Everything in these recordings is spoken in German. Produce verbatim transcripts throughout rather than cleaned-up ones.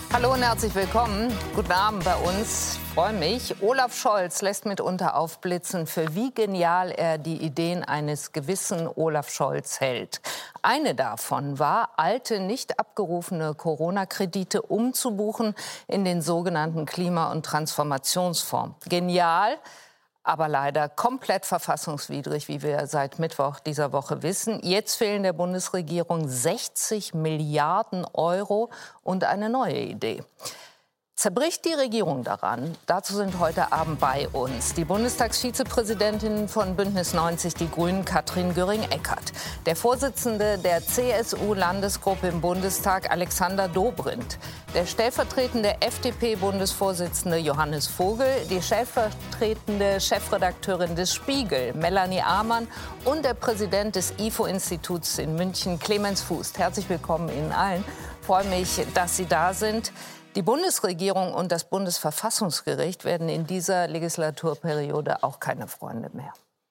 Hallo und herzlich willkommen. Guten Abend bei uns. Ich freue mich. Olaf Scholz lässt mitunter aufblitzen, für wie genial er die Ideen eines gewissen Olaf Scholz hält. Eine davon war, alte, nicht abgerufene Corona-Kredite umzubuchen in den sogenannten Klima- und Transformationsfonds. Genial, aber leider komplett verfassungswidrig, wie wir seit Mittwoch dieser Woche wissen. Jetzt fehlen der Bundesregierung sechzig Milliarden Euro und eine neue Idee. Zerbricht die Regierung daran? Dazu sind heute Abend bei uns die Bundestagsvizepräsidentin von Bündnis neunzig Die Grünen, Katrin Göring-Eckardt, der Vorsitzende der C S U-Landesgruppe im Bundestag, Alexander Dobrindt, der stellvertretende F D P-Bundesvorsitzende Johannes Vogel, die stellvertretende Chefredakteurin des Spiegel, Melanie Amann, und der Präsident des I F O-Instituts in München, Clemens Fuß. Herzlich willkommen Ihnen allen. Ich freue mich, dass Sie da sind. Die Bundesregierung und das Bundesverfassungsgericht werden in dieser Legislaturperiode auch keine Freunde mehr.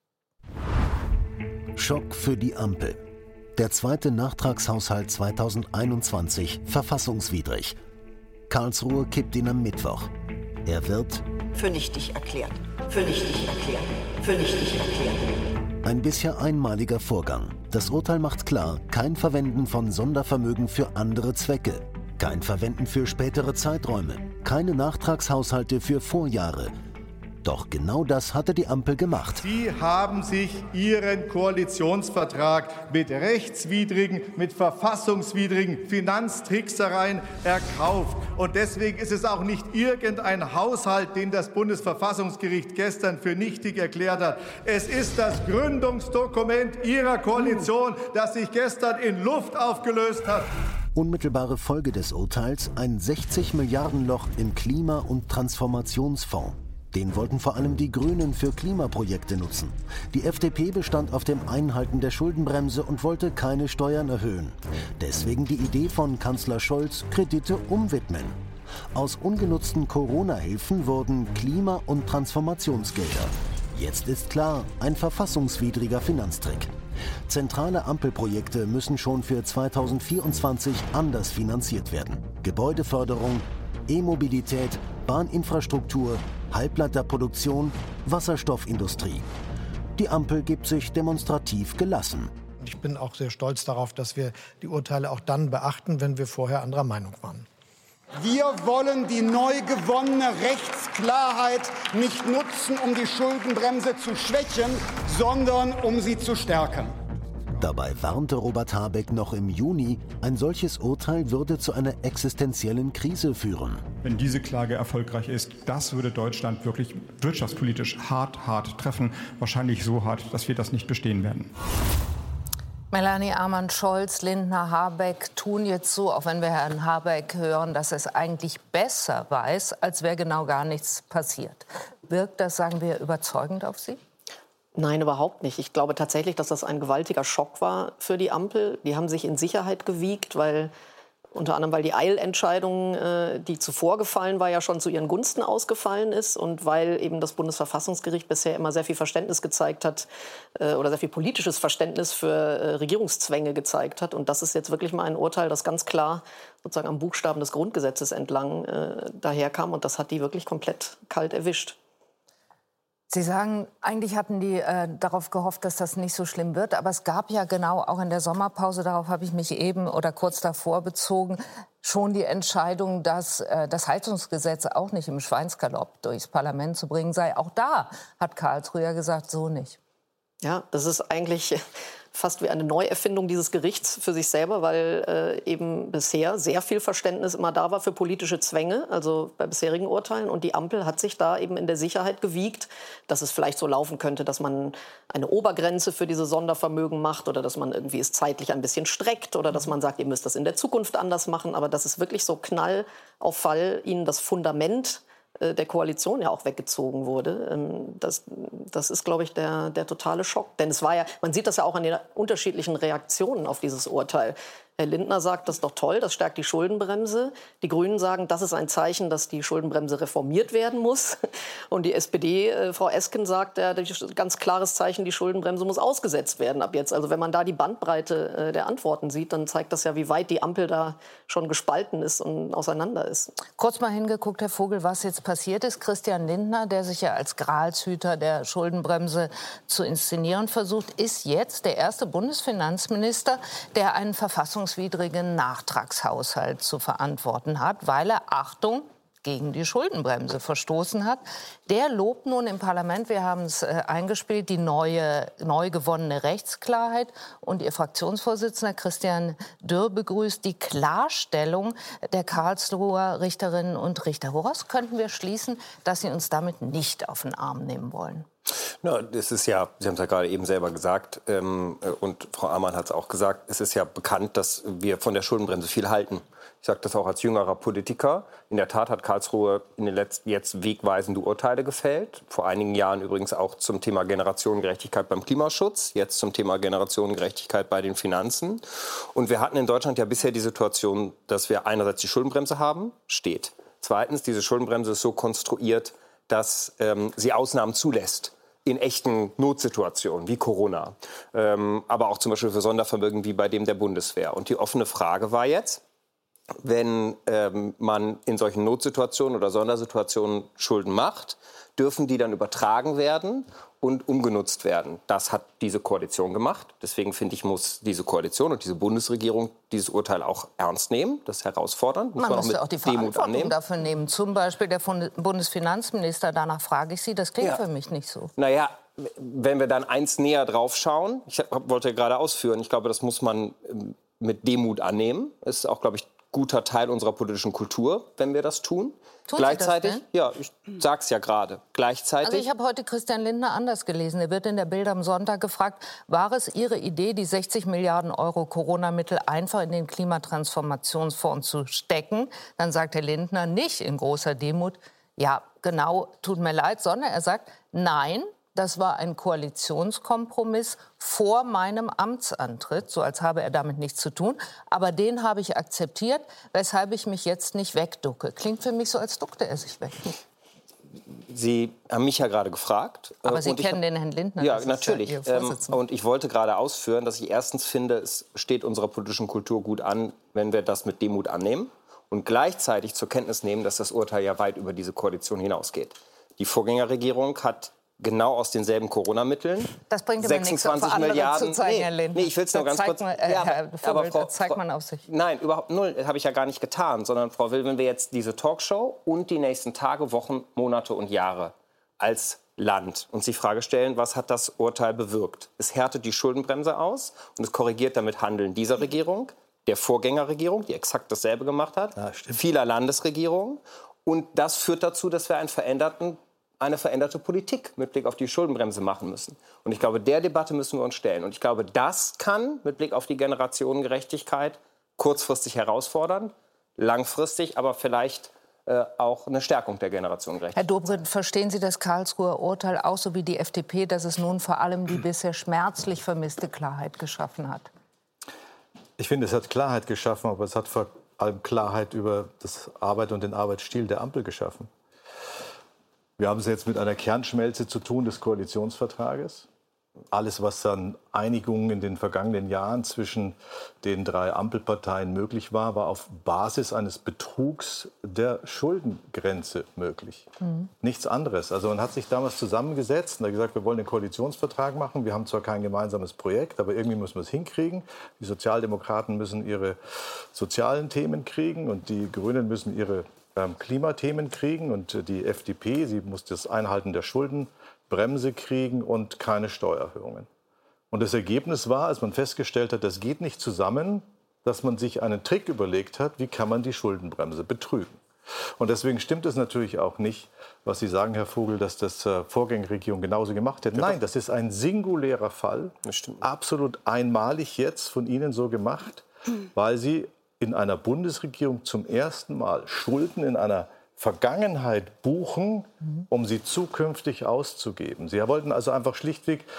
Schock für die Ampel. Der zweite Nachtragshaushalt zweitausendeinundzwanzig verfassungswidrig. Karlsruhe kippt ihn am Mittwoch. Er wird für nichtig erklärt. Für nichtig erklärt. Für nichtig erklärt. Ein bisher einmaliger Vorgang. Das Urteil macht klar, kein Verwenden von Sondervermögen für andere Zwecke. Kein Verwenden für spätere Zeiträume, keine Nachtragshaushalte für Vorjahre. Doch genau das hatte die Ampel gemacht. Sie haben sich Ihren Koalitionsvertrag mit rechtswidrigen, mit verfassungswidrigen Finanztricksereien erkauft. Und deswegen ist es auch nicht irgendein Haushalt, den das Bundesverfassungsgericht gestern für nichtig erklärt hat. Es ist das Gründungsdokument Ihrer Koalition, das sich gestern in Luft aufgelöst hat. Unmittelbare Folge des Urteils: ein sechzig Milliarden Loch im Klima- und Transformationsfonds. Den wollten vor allem die Grünen für Klimaprojekte nutzen. Die F D P bestand auf dem Einhalten der Schuldenbremse und wollte keine Steuern erhöhen. Deswegen die Idee von Kanzler Scholz: Kredite umwidmen. Aus ungenutzten Corona-Hilfen wurden Klima- und Transformationsgelder. Jetzt ist klar, ein verfassungswidriger Finanztrick. Zentrale Ampelprojekte müssen schon für zweitausendvierundzwanzig anders finanziert werden. Gebäudeförderung, E-Mobilität, Bahninfrastruktur, Halbleiterproduktion, Wasserstoffindustrie. Die Ampel gibt sich demonstrativ gelassen. Ich bin auch sehr stolz darauf, dass wir die Urteile auch dann beachten, wenn wir vorher anderer Meinung waren. Wir wollen die neu gewonnene Rechtsklarheit nicht nutzen, um die Schuldenbremse zu schwächen, sondern um sie zu stärken. Dabei warnte Robert Habeck noch im Juni, ein solches Urteil würde zu einer existenziellen Krise führen. Wenn diese Klage erfolgreich ist, das würde Deutschland wirklich wirtschaftspolitisch hart, hart treffen. Wahrscheinlich so hart, dass wir das nicht bestehen werden. Melanie Amann, Scholz, Lindner, Habeck tun jetzt so, auch wenn wir Herrn Habeck hören, dass er es eigentlich besser weiß, als wäre genau gar nichts passiert. Wirkt das, sagen wir, überzeugend auf Sie? Nein, überhaupt nicht. Ich glaube tatsächlich, dass das ein gewaltiger Schock war für die Ampel. Die haben sich in Sicherheit gewiegt, weil unter anderem, weil die Eilentscheidung, äh, die zuvor gefallen war, ja schon zu ihren Gunsten ausgefallen ist und weil eben das Bundesverfassungsgericht bisher immer sehr viel Verständnis gezeigt hat äh, oder sehr viel politisches Verständnis für äh, Regierungszwänge gezeigt hat. Und das ist jetzt wirklich mal ein Urteil, das ganz klar sozusagen am Buchstaben des Grundgesetzes entlang äh, daherkam. Und das hat die wirklich komplett kalt erwischt. Sie sagen, eigentlich hatten die äh, darauf gehofft, dass das nicht so schlimm wird. Aber es gab ja genau auch in der Sommerpause, darauf habe ich mich eben oder kurz davor bezogen, schon die Entscheidung, dass äh, das Heizungsgesetz auch nicht im Schweinsgalopp durchs Parlament zu bringen sei. Auch da hat Karlsruhe ja gesagt, so nicht. Ja, das ist eigentlich fast wie eine Neuerfindung dieses Gerichts für sich selber, weil äh, eben bisher sehr viel Verständnis immer da war für politische Zwänge, also bei bisherigen Urteilen. Und die Ampel hat sich da eben in der Sicherheit gewiegt, dass es vielleicht so laufen könnte, dass man eine Obergrenze für diese Sondervermögen macht oder dass man irgendwie es zeitlich ein bisschen streckt oder dass man sagt, ihr müsst das in der Zukunft anders machen. Aber dass es wirklich so Knall auf Fall ihnen das Fundament der Koalition ja auch weggezogen wurde. Das, das ist, glaube ich, der, der totale Schock. Denn es war ja, man sieht das ja auch an den unterschiedlichen Reaktionen auf dieses Urteil. Herr Lindner sagt, das ist doch toll, das stärkt die Schuldenbremse. Die Grünen sagen, das ist ein Zeichen, dass die Schuldenbremse reformiert werden muss. Und die S P D, äh, Frau Esken, sagt, ja, das ist ein ganz klares Zeichen, die Schuldenbremse muss ausgesetzt werden ab jetzt. Also wenn man da die Bandbreite äh, der Antworten sieht, dann zeigt das ja, wie weit die Ampel da schon gespalten ist und auseinander ist. Kurz mal hingeguckt, Herr Vogel, was jetzt passiert ist. Christian Lindner, der sich ja als Gralshüter der Schuldenbremse zu inszenieren versucht, ist jetzt der erste Bundesfinanzminister, der einen verfassungswidrigen Nachtragshaushalt zu verantworten hat, weil er, Achtung, gegen die Schuldenbremse verstoßen hat. Der lobt nun im Parlament, wir haben es äh, eingespielt, die neue, neu gewonnene Rechtsklarheit. Und Ihr Fraktionsvorsitzender Christian Dürr begrüßt die Klarstellung der Karlsruher Richterinnen und Richter. Woraus könnten wir schließen, dass Sie uns damit nicht auf den Arm nehmen wollen? Na, das ist ja, Sie haben es ja gerade eben selber gesagt, ähm, und Frau Amann hat es auch gesagt, es ist ja bekannt, dass wir von der Schuldenbremse viel halten. Ich sage das auch als jüngerer Politiker. In der Tat hat Karlsruhe in den letzten jetzt wegweisende Urteile gefällt. Vor einigen Jahren übrigens auch zum Thema Generationengerechtigkeit beim Klimaschutz, jetzt zum Thema Generationengerechtigkeit bei den Finanzen. Und wir hatten in Deutschland ja bisher die Situation, dass wir einerseits die Schuldenbremse haben, steht. Zweitens, diese Schuldenbremse ist so konstruiert, dass ähm, sie Ausnahmen zulässt. In echten Notsituationen wie Corona, ähm, aber auch zum Beispiel für Sondervermögen wie bei dem der Bundeswehr. Und die offene Frage war jetzt, wenn ähm, man in solchen Notsituationen oder Sondersituationen Schulden macht, dürfen die dann übertragen werden und umgenutzt werden. Das hat diese Koalition gemacht. Deswegen finde ich, muss diese Koalition und diese Bundesregierung dieses Urteil auch ernst nehmen. Das ist herausfordernd. Muss man man muss auch mit auch die Demut Verantwortung annehmen. dafür nehmen. Zum Beispiel der Bundesfinanzminister, danach frage ich Sie, das klingt Ja. für mich nicht so. Naja, wenn wir dann eins näher drauf schauen, ich hab, wollte gerade ausführen, ich glaube, das muss man ähm, mit Demut annehmen. Das ist auch, glaube ich, guter Teil unserer politischen Kultur, wenn wir das tun. Tun Gleichzeitig, Sie das denn? ja, ich sag's ja gerade. Gleichzeitig. Also ich habe heute Christian Lindner anders gelesen. Er wird in der Bild am Sonntag gefragt, war es Ihre Idee, die sechzig Milliarden Euro Corona-Mittel einfach in den Klimatransformationsfonds zu stecken? Dann sagt Herr Lindner nicht in großer Demut, ja, genau, tut mir leid, sondern er sagt, nein, das war ein Koalitionskompromiss vor meinem Amtsantritt, so als habe er damit nichts zu tun. Aber den habe ich akzeptiert, weshalb ich mich jetzt nicht wegducke. Klingt für mich so, als duckte er sich weg. Sie haben mich ja gerade gefragt. Aber Sie und kennen ich, den Herrn Lindner. Ja, das ist natürlich. ja Ihr ähm, Vorsitzender. und ich wollte gerade ausführen, dass ich erstens finde, es steht unserer politischen Kultur gut an, wenn wir das mit Demut annehmen. Und gleichzeitig zur Kenntnis nehmen, dass das Urteil ja weit über diese Koalition hinausgeht. Die Vorgängerregierung hat genau aus denselben Corona-Mitteln. Das bringt aber nichts, sechsundzwanzig für andere Milliarden. zu zeigen, nee, Herr Lindner. nee, ich will es nur Da ganz kurz. man, äh, ja, Herr Vogel, aber Frau, da zeigt man auf sich. Nein, überhaupt null. Habe ich ja gar nicht getan. Sondern, Frau Will, wenn wir jetzt diese Talkshow und die nächsten Tage, Wochen, Monate und Jahre als Land uns die Frage stellen, was hat das Urteil bewirkt? Es härtet die Schuldenbremse aus und es korrigiert damit Handeln dieser Regierung, der Vorgängerregierung, die exakt dasselbe gemacht hat, ja, vieler Landesregierungen. Und das führt dazu, dass wir einen veränderten eine veränderte Politik mit Blick auf die Schuldenbremse machen müssen. Und ich glaube, der Debatte müssen wir uns stellen. Und ich glaube, das kann mit Blick auf die Generationengerechtigkeit kurzfristig herausfordern, langfristig aber vielleicht äh, auch eine Stärkung der Generationengerechtigkeit. Herr Dobrindt, verstehen Sie das Karlsruher Urteil auch so wie die F D P, dass es nun vor allem die bisher schmerzlich vermisste Klarheit geschaffen hat? Ich finde, es hat Klarheit geschaffen, aber es hat vor allem Klarheit über das Arbeit und den Arbeitsstil der Ampel geschaffen. Wir haben es jetzt mit einer Kernschmelze zu tun des Koalitionsvertrages. Alles, was an Einigungen in den vergangenen Jahren zwischen den drei Ampelparteien möglich war, war auf Basis eines Betrugs der Schuldengrenze möglich. Mhm. Nichts anderes. Also man hat sich damals zusammengesetzt und hat gesagt, wir wollen den Koalitionsvertrag machen. Wir haben zwar kein gemeinsames Projekt, aber irgendwie müssen wir es hinkriegen. Die Sozialdemokraten müssen ihre sozialen Themen kriegen und die Grünen müssen ihre Klimathemen kriegen und die F D P, sie muss das Einhalten der Schuldenbremse kriegen und keine Steuererhöhungen. Und das Ergebnis war, als man festgestellt hat, das geht nicht zusammen, dass man sich einen Trick überlegt hat, wie kann man die Schuldenbremse betrügen. Und deswegen stimmt es natürlich auch nicht, was Sie sagen, Herr Vogel, dass das äh, Vorgängerregierung genauso gemacht hätte. Nein, das ist ein singulärer Fall, absolut einmalig jetzt von Ihnen so gemacht, weil Sie in einer Bundesregierung zum ersten Mal Schulden in einer Vergangenheit buchen, um sie zukünftig auszugeben. Sie wollten also einfach schlichtweg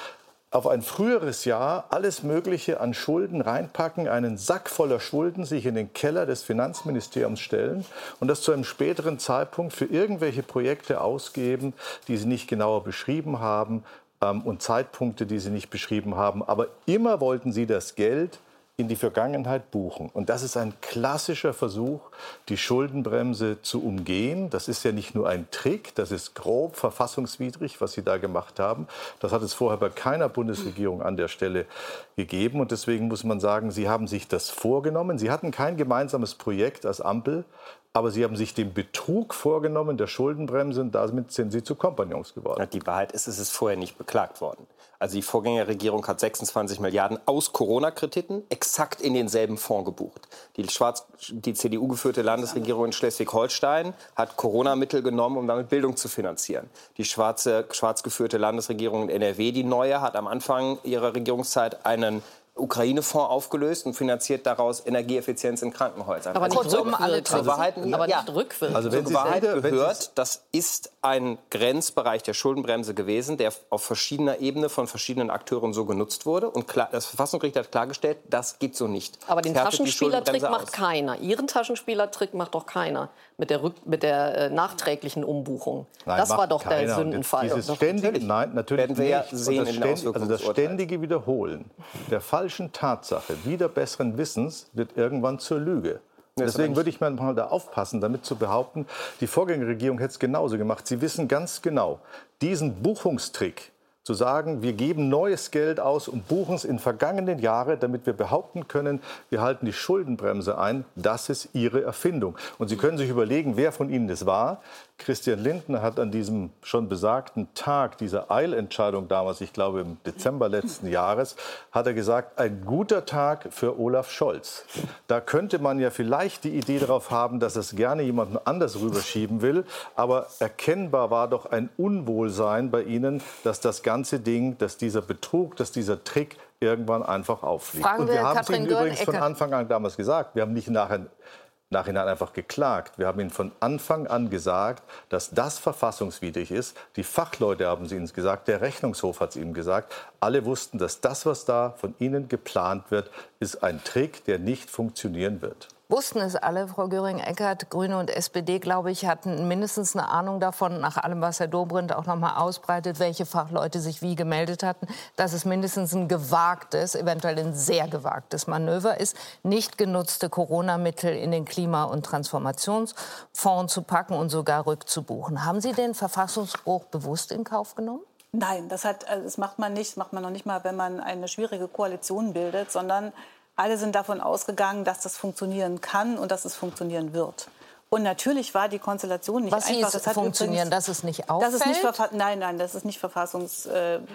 auf ein früheres Jahr alles Mögliche an Schulden reinpacken, einen Sack voller Schulden sich in den Keller des Finanzministeriums stellen und das zu einem späteren Zeitpunkt für irgendwelche Projekte ausgeben, die sie nicht genauer beschrieben haben ähm, und Zeitpunkte, die sie nicht beschrieben haben. Aber immer wollten sie das Geld in die Vergangenheit buchen. Und das ist ein klassischer Versuch, die Schuldenbremse zu umgehen. Das ist ja nicht nur ein Trick, das ist grob verfassungswidrig, was Sie da gemacht haben. Das hat es vorher bei keiner Bundesregierung an der Stelle gegeben. Und deswegen muss man sagen, Sie haben sich das vorgenommen. Sie hatten kein gemeinsames Projekt als Ampel, aber Sie haben sich den Betrug vorgenommen der Schuldenbremse und damit sind Sie zu Kompagnons geworden. Die Wahrheit ist, es ist vorher nicht beklagt worden. Also die Vorgängerregierung hat sechsundzwanzig Milliarden aus Corona-Krediten exakt in denselben Fonds gebucht. Die, Schwarz, die C D U-geführte Landesregierung in Schleswig-Holstein hat Corona-Mittel genommen, um damit Bildung zu finanzieren. Die schwarze, schwarz geführte Landesregierung in N R W, die neue, hat am Anfang ihrer Regierungszeit einen Ukraine-Fonds aufgelöst und finanziert daraus Energieeffizienz in Krankenhäusern. Aber nicht also, rückwirkend. Zur Wahrheit, aber ja. nicht rückwirkend. Also wenn Zur Sie Wahrheit selber, wenn gehört, das ist ein Grenzbereich der Schuldenbremse gewesen, der auf verschiedener Ebene von verschiedenen Akteuren so genutzt wurde. Und klar, das Verfassungsgericht hat klargestellt, das geht so nicht. Aber den Härtet die Taschenspielertrick Schuldenbremse macht aus. keiner. Ihren Taschenspielertrick macht doch keiner mit der, Rück mit der äh, nachträglichen Umbuchung. Nein, das war doch keiner. der Sündenfall. Dieses Doch, ständige, natürlich. nein, natürlich Werden wir ja nicht. sehen Und das, in den ständ, also das Auswirkungen des ständige Wiederholen der falschen Tatsache, wieder besseren Wissens, wird irgendwann zur Lüge. Deswegen würde ich mal da aufpassen, damit zu behaupten, die Vorgängerregierung hätte es genauso gemacht. Sie wissen ganz genau, diesen Buchungstrick, zu sagen, wir geben neues Geld aus und buchen es in vergangenen Jahren, damit wir behaupten können, wir halten die Schuldenbremse ein, das ist Ihre Erfindung. Und Sie können sich überlegen, wer von Ihnen das war. Christian Lindner hat an diesem schon besagten Tag dieser Eilentscheidung damals, ich glaube im Dezember letzten Jahres, hat er gesagt, ein guter Tag für Olaf Scholz. Da könnte man ja vielleicht die Idee darauf haben, dass es gerne jemandem anders rüberschieben will. Aber erkennbar war doch ein Unwohlsein bei Ihnen, dass das ganze Ding, dass dieser Betrug, dass dieser Trick irgendwann einfach auffliegt. Fragen Und wir wir haben es Katrin Ihnen übrigens von Göring-Eckardt. Anfang an damals gesagt. Wir haben nicht nachher Nachhinein einfach geklagt. Wir haben Ihnen von Anfang an gesagt, dass das verfassungswidrig ist. Die Fachleute haben es Ihnen gesagt, der Rechnungshof hat es Ihnen gesagt. Alle wussten, dass das, was da von Ihnen geplant wird, ist ein Trick, der nicht funktionieren wird. Wussten es alle, Frau Göring-Eckardt, Grüne und S P D, glaube ich, hatten mindestens eine Ahnung davon, nach allem, was Herr Dobrindt auch noch mal ausbreitet, welche Fachleute sich wie gemeldet hatten, dass es mindestens ein gewagtes, eventuell ein sehr gewagtes Manöver ist, nicht genutzte Corona-Mittel in den Klima- und Transformationsfonds zu packen und sogar rückzubuchen. Haben Sie den Verfassungsbruch bewusst in Kauf genommen? Nein, das, hat, also das macht man nicht, das macht man noch nicht mal, wenn man eine schwierige Koalition bildet, sondern alle sind davon ausgegangen, dass das funktionieren kann und dass es funktionieren wird. Und natürlich war die Konstellation nicht Was einfach. hieß Das hat funktionieren, übrigens, dass es nicht auffällt? dass es nicht nein, nein, dass es nicht verfassungswidrig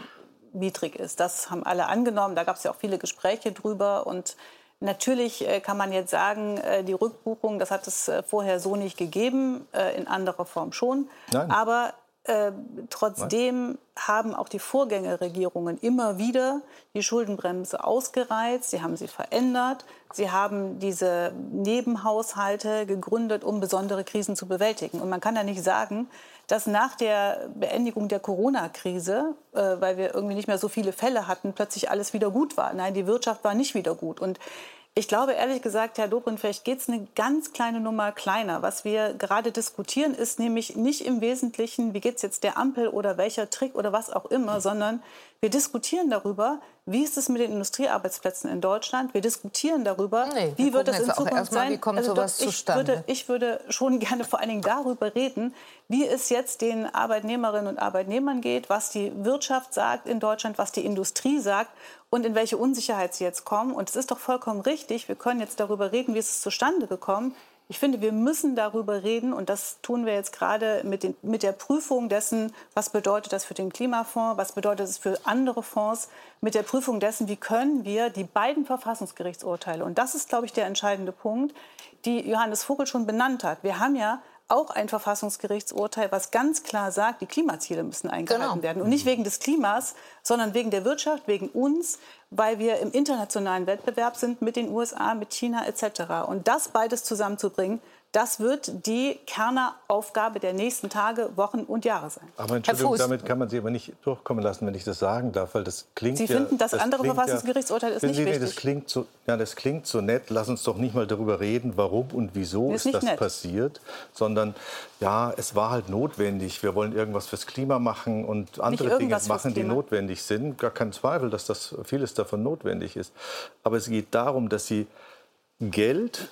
ist. Das haben alle angenommen. Da gab es ja auch viele Gespräche drüber. Und natürlich kann man jetzt sagen, die Rückbuchung, das hat es vorher so nicht gegeben, in anderer Form schon. Nein. Aber Äh, trotzdem Nein. haben auch die Vorgängerregierungen immer wieder die Schuldenbremse ausgereizt, sie haben sie verändert, sie haben diese Nebenhaushalte gegründet, um besondere Krisen zu bewältigen. Und man kann ja nicht sagen, dass nach der Beendigung der Corona-Krise, äh, weil wir irgendwie nicht mehr so viele Fälle hatten, plötzlich alles wieder gut war. Nein, die Wirtschaft war nicht wieder gut. Und ich glaube, ehrlich gesagt, Herr Dobrindt, vielleicht geht es eine ganz kleine Nummer kleiner. Was wir gerade diskutieren, ist nämlich nicht im Wesentlichen, wie geht es jetzt der Ampel oder welcher Trick oder was auch immer, sondern wir diskutieren darüber, wie ist es mit den Industriearbeitsplätzen in Deutschland. Wir diskutieren darüber, nee, wie wird es in Zukunft erstmal, sein. Wie kommt also sowas doch, ich, zustande? würde, ich würde schon gerne vor allen Dingen darüber reden, wie es jetzt den Arbeitnehmerinnen und Arbeitnehmern geht, was die Wirtschaft sagt in Deutschland, was die Industrie sagt und in welche Unsicherheit sie jetzt kommen. Und es ist doch vollkommen richtig, wir können jetzt darüber reden, wie ist es zustande gekommen. Ich finde, wir müssen darüber reden, und das tun wir jetzt gerade mit, den, mit der Prüfung dessen, was bedeutet das für den Klimafonds, was bedeutet es für andere Fonds, mit der Prüfung dessen, wie können wir die beiden Verfassungsgerichtsurteile, und das ist, glaube ich, der entscheidende Punkt, die Johannes Vogel schon benannt hat. Wir haben ja auch ein Verfassungsgerichtsurteil, was ganz klar sagt, die Klimaziele müssen eingehalten genau. werden. Und nicht wegen des Klimas, sondern wegen der Wirtschaft, wegen uns. weil wir im internationalen Wettbewerb sind mit den U S A, mit China et cetera. Und das beides zusammenzubringen, das wird die Kerneraufgabe der nächsten Tage, Wochen und Jahre sein. Aber Entschuldigung, damit kann man Sie aber nicht durchkommen lassen, wenn ich das sagen darf, weil das klingt Sie ja... finden, das, das andere Verfassungsgerichtsurteil ja, ist nicht Sie, wichtig? Das klingt, so, ja, das klingt so nett. Lass uns doch nicht mal darüber reden, warum und wieso ist, ist das nett. passiert, sondern ja, es war halt notwendig. Wir wollen irgendwas fürs Klima machen und andere Dinge machen, die notwendig sind. Gar kein Zweifel, dass das vieles davon notwendig ist. Aber es geht darum, dass Sie Geld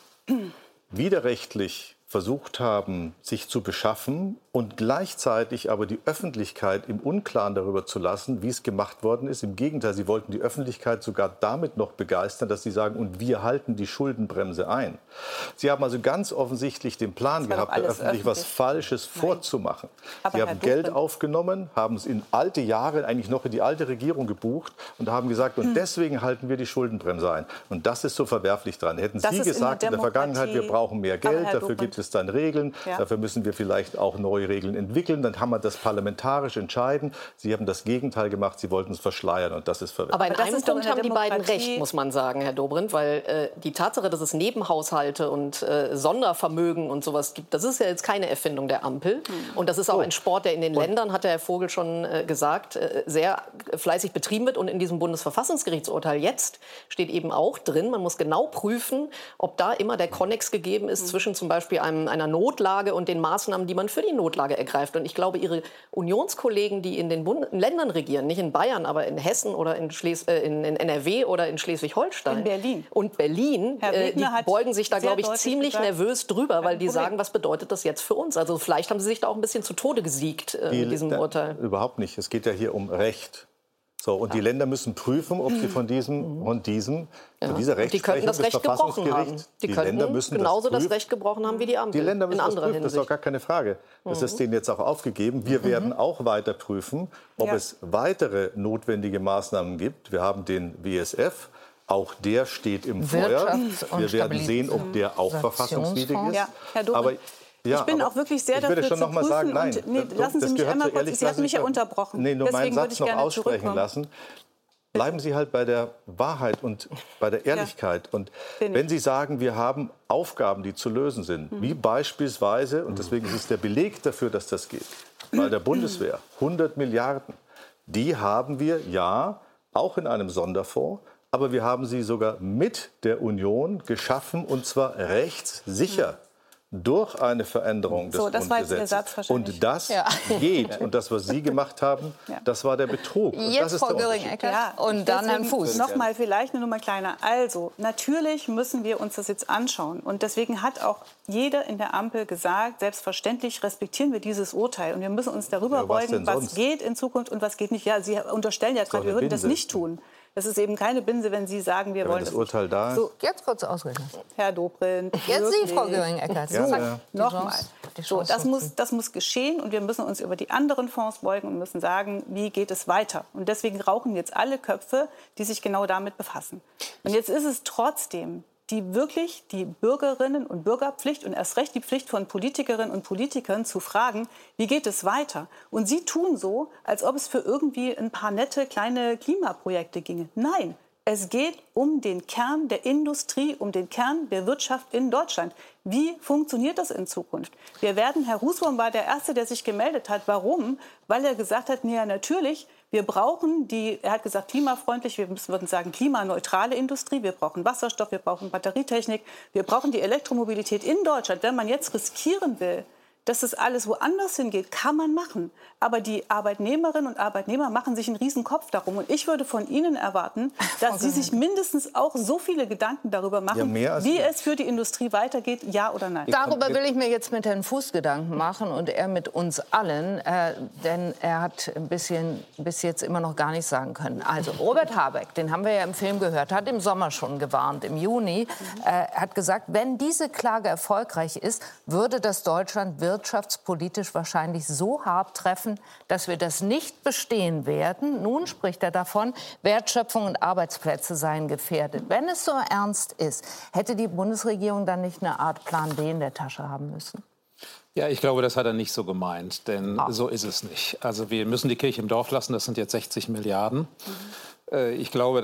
widerrechtlich versucht haben, sich zu beschaffen und gleichzeitig aber die Öffentlichkeit im Unklaren darüber zu lassen, wie es gemacht worden ist. Im Gegenteil, sie wollten die Öffentlichkeit sogar damit noch begeistern, dass sie sagen, und wir halten die Schuldenbremse ein. Sie haben also ganz offensichtlich den Plan gehabt, der öffentlich was Falsches Nein. vorzumachen. Aber sie Herr haben Geld Duchmann. aufgenommen, haben es in alte Jahre, eigentlich noch in die alte Regierung gebucht und haben gesagt, und hm. deswegen halten wir die Schuldenbremse ein. Und das ist so verwerflich dran. Hätten das Sie gesagt in der, in der Vergangenheit, wir brauchen mehr Geld, dafür Duchmann. gibt es dann Regeln, ja. dafür müssen wir vielleicht auch neue Regeln entwickeln, dann kann man das parlamentarisch entscheiden. Sie haben das Gegenteil gemacht, Sie wollten es verschleiern und das ist verwerflich. Aber in Aber einem Punkt haben die beiden recht, muss man sagen, Herr Dobrindt, weil äh, die Tatsache, dass es Nebenhaushalte und äh, Sondervermögen und sowas gibt, das ist ja jetzt keine Erfindung der Ampel. Mhm. Und das ist auch oh. ein Sport, der in den und? Ländern, hat der Herr Vogel schon äh, gesagt, äh, sehr fleißig betrieben wird. Und in diesem Bundesverfassungsgerichtsurteil jetzt steht eben auch drin, man muss genau prüfen, ob da immer der Konnex gegeben ist mhm. zwischen zum Beispiel einem, einer Notlage und den Maßnahmen, die man für die Notlage ergreift. Und ich glaube, Ihre Unionskollegen, die in den Bund in Ländern regieren, nicht in Bayern, aber in Hessen oder in, Schles äh, in, in N R W oder in Schleswig-Holstein. In Berlin. Und Berlin, äh, die beugen sich da, glaube ich, ziemlich gesagt, nervös drüber, weil die Problem. sagen, was bedeutet das jetzt für uns? Also vielleicht haben sie sich da auch ein bisschen zu Tode gesiegt äh, die, mit diesem da, Urteil. Überhaupt nicht. Es geht ja hier um Recht. So, und ja. die Länder müssen prüfen, ob sie von diesem, von diesem, ja. von dieser Rechtsprechung des Verfassungsgerichts, die, die Länder müssen genauso das, das Recht gebrochen haben wie die Ampel. Die Länder müssen in das prüfen, das ist doch gar keine Frage. Das mhm. ist denen jetzt auch aufgegeben. Wir mhm. werden auch weiter prüfen, ob ja. es weitere notwendige Maßnahmen gibt. Wir haben den W S F. Auch der steht im Feuer. Wir werden sehen, ob der auch verfassungswidrig ist. Ja, Herr Dobrindt, aber Ja, ich bin auch wirklich sehr dafür zu prüfen. Sagen, nein, und, nee, lassen Sie mich einmal kurz, Sie hatten mich ja unterbrochen. Nee, nur Deswegen meinen Satz noch aussprechen lassen. Bleiben Sie halt bei der Wahrheit und bei der Ehrlichkeit. Ja, und wenn Sie sagen, wir haben Aufgaben, die zu lösen sind, mhm. wie beispielsweise, und deswegen ist es der Beleg dafür, dass das geht, bei der Bundeswehr, hundert Milliarden, die haben wir, ja, auch in einem Sonderfonds, aber wir haben sie sogar mit der Union geschaffen, und zwar rechtssicher. Mhm. Durch eine Veränderung des so, das Grundgesetzes. War jetzt Ihr Satz und das ja. geht. Und das, was Sie gemacht haben, ja. das war der Betrug. Jetzt das ist Frau Göring-Eckardt ja. und dann Herrn Fuß. Noch mal vielleicht eine Nummer kleiner. Also, natürlich müssen wir uns das jetzt anschauen. Und deswegen hat auch jeder in der Ampel gesagt, selbstverständlich respektieren wir dieses Urteil. Und wir müssen uns darüber ja, was beugen, was geht in Zukunft und was geht nicht. Ja, Sie unterstellen ja gerade, wir würden das nicht tun. Das ist eben keine Binse, wenn Sie sagen, wir ja, wollen das Urteil nicht. da ist. So, jetzt kurz ausreden. Herr Dobrindt. Jetzt Sie, Frau Göring-Eckardt. So, ja. Nochmal. So, das, muss, das muss geschehen und wir müssen uns über die anderen Fonds beugen und müssen sagen, wie geht es weiter. Und deswegen rauchen jetzt alle Köpfe, die sich genau damit befassen. Und jetzt ist es trotzdem die wirklich die Bürgerinnen- und Bürgerpflicht und erst recht die Pflicht von Politikerinnen und Politikern zu fragen, wie geht es weiter? Und sie tun so, als ob es für irgendwie ein paar nette kleine Klimaprojekte ginge. Nein, es geht um den Kern der Industrie, um den Kern der Wirtschaft in Deutschland. Wie funktioniert das in Zukunft? Wir werden, Herr Husbaum war der Erste, der sich gemeldet hat. Warum? Weil er gesagt hat, ja natürlich, wir brauchen die, er hat gesagt, klimafreundlich, wir würden sagen klimaneutrale Industrie, wir brauchen Wasserstoff, wir brauchen Batterietechnik, wir brauchen die Elektromobilität in Deutschland. Wenn man jetzt riskieren will, dass das alles woanders hingeht, kann man machen. Aber die Arbeitnehmerinnen und Arbeitnehmer machen sich einen riesen Kopf darum. Und ich würde von Ihnen erwarten, dass okay. Sie sich mindestens auch so viele Gedanken darüber machen, ja, wie es für die Industrie weitergeht, ja oder nein. Darüber will ich mir jetzt mit Herrn Fuß Gedanken machen und er mit uns allen. Äh, denn er hat ein bisschen bis jetzt immer noch gar nichts sagen können. Also Robert Habeck, den haben wir ja im Film gehört, hat im Sommer schon gewarnt, im Juni, äh, hat gesagt, wenn diese Klage erfolgreich ist, würde das Deutschland wirtschaftspolitisch wahrscheinlich so hart treffen, dass wir das nicht bestehen werden. Nun spricht er davon, Wertschöpfung und Arbeitsplätze seien gefährdet. Wenn es so ernst ist, hätte die Bundesregierung dann nicht eine Art Plan B in der Tasche haben müssen? Ja, ich glaube, das hat er nicht so gemeint, denn ah. so ist es nicht. Also wir müssen die Kirche im Dorf lassen, das sind jetzt sechzig Milliarden. Mhm. Ich glaube, dass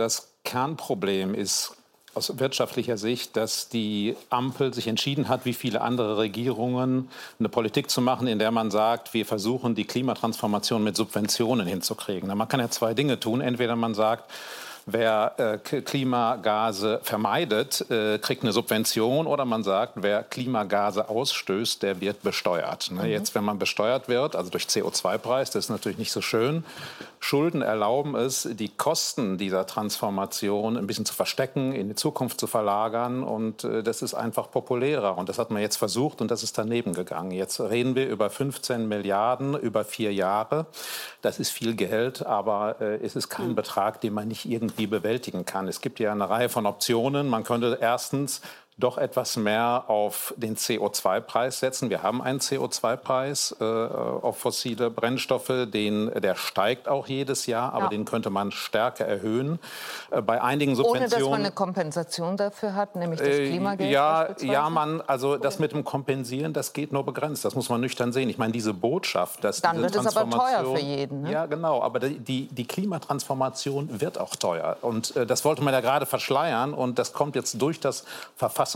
Kernproblem ist aus wirtschaftlicher Sicht, dass die Ampel sich entschieden hat, wie viele andere Regierungen, eine Politik zu machen, in der man sagt, wir versuchen, die Klimatransformation mit Subventionen hinzukriegen. Man kann ja zwei Dinge tun. Entweder man sagt, wer äh, Klimagase vermeidet, äh, kriegt eine Subvention, oder man sagt, wer Klimagase ausstößt, der wird besteuert. Ne? Mhm. Jetzt, wenn man besteuert wird, also durch C O zwei Preis, das ist natürlich nicht so schön. Schulden erlauben es, die Kosten dieser Transformation ein bisschen zu verstecken, in die Zukunft zu verlagern, und äh, das ist einfach populärer. Und das hat man jetzt versucht, und das ist daneben gegangen. Jetzt reden wir über fünfzehn Milliarden über vier Jahre. Das ist viel Geld, aber äh, es ist kein mhm. Betrag, den man nicht irgendwie bewältigen kann. Es gibt ja eine Reihe von Optionen. Man könnte erstens doch etwas mehr auf den C O zwei Preis setzen. Wir haben einen C O zwei Preis äh, auf fossile Brennstoffe. Den, der steigt auch jedes Jahr, aber ja. den könnte man stärker erhöhen. Äh, bei einigen Subventionen... Ohne dass man eine Kompensation dafür hat, nämlich das Klimageld? Äh, ja, ja, man, also das mit dem Kompensieren, das geht nur begrenzt. Das muss man nüchtern sehen. Ich meine, diese Botschaft, dass Dann diese wird es aber teuer für jeden. Ne? Ja, genau. Aber die, die Klimatransformation wird auch teuer. Und äh, das wollte man ja gerade verschleiern. Und das kommt jetzt durch das Verfassungsgericht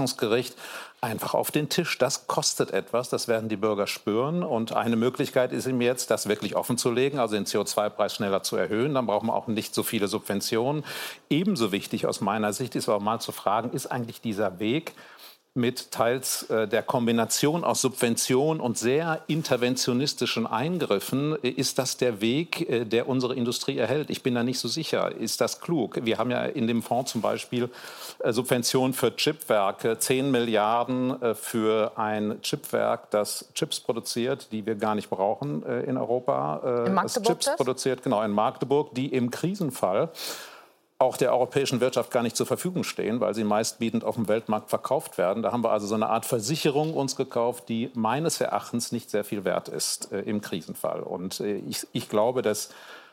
einfach auf den Tisch. Das kostet etwas, das werden die Bürger spüren. Und eine Möglichkeit ist ihm jetzt, das wirklich offen zu legen, also den C O zwei Preis schneller zu erhöhen. Dann braucht man auch nicht so viele Subventionen. Ebenso wichtig aus meiner Sicht ist aber mal zu fragen, ist eigentlich dieser Weg mit teils äh, der Kombination aus Subvention und sehr interventionistischen Eingriffen, äh, ist das der Weg, äh, der unsere Industrie erhält? Ich bin da nicht so sicher. Ist das klug? Wir haben ja in dem Fonds zum Beispiel äh, Subventionen für Chipwerke, zehn Milliarden äh, für ein Chipwerk, das Chips produziert, die wir gar nicht brauchen äh, in Europa. Äh, in Magdeburg Chips das? produziert, genau, in Magdeburg, die im Krisenfall auch der europäischen Wirtschaft gar nicht zur Verfügung stehen, weil sie meistbietend auf dem Weltmarkt verkauft werden. Da haben wir also so eine Art Versicherung uns gekauft, die meines Erachtens nicht sehr viel wert ist äh, im Krisenfall. Und äh, ich, ich glaube, dass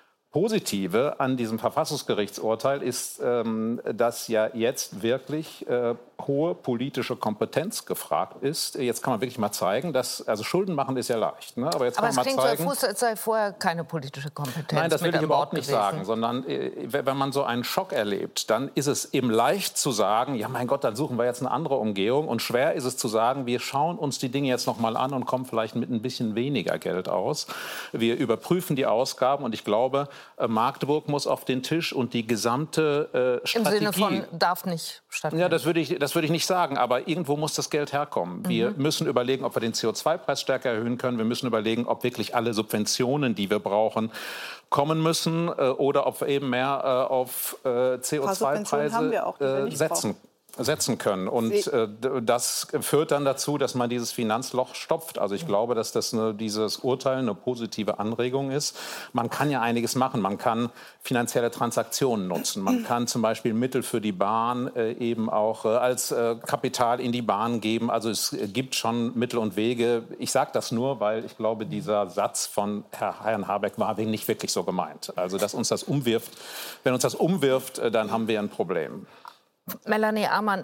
Positive an diesem Verfassungsgerichtsurteil ist, ähm, dass ja jetzt wirklich äh, hohe politische Kompetenz gefragt ist. Jetzt kann man wirklich mal zeigen, dass, also Schulden machen ist ja leicht, ne? Aber jetzt aber kann man es mal klingt zeigen, so, als sei vorher keine politische Kompetenz. Nein, das will ich überhaupt nicht gewesen. sagen, sondern äh, wenn man so einen Schock erlebt, dann ist es eben leicht zu sagen, ja mein Gott, dann suchen wir jetzt eine andere Umgehung, und schwer ist es zu sagen, wir schauen uns die Dinge jetzt noch mal an und kommen vielleicht mit ein bisschen weniger Geld aus. Wir überprüfen die Ausgaben, und ich glaube, äh, Magdeburg muss auf den Tisch und die gesamte äh, Strategie. Im Sinne von darf nicht stattfinden. Ja, das würde ich, das würde ich nicht sagen, aber irgendwo muss das Geld herkommen. Mhm. Wir müssen überlegen, ob wir den C O zwei Preis stärker erhöhen können. Wir müssen überlegen, ob wirklich alle Subventionen, die wir brauchen, kommen müssen, äh, oder ob wir eben mehr äh, auf äh, C O zwei Preise äh, setzen. Brauchen. setzen können. Und äh, das führt dann dazu, dass man dieses Finanzloch stopft. Also ich glaube, dass das eine, dieses Urteil eine positive Anregung ist. Man kann ja einiges machen. Man kann finanzielle Transaktionen nutzen. Man kann zum Beispiel Mittel für die Bahn äh, eben auch äh, als äh, Kapital in die Bahn geben. Also es gibt schon Mittel und Wege. Ich sage das nur, weil ich glaube, dieser Satz von Herrn Habeck war nicht wirklich so gemeint. Also dass uns das umwirft. Wenn uns das umwirft, äh, dann haben wir ein Problem. Melanie Amann,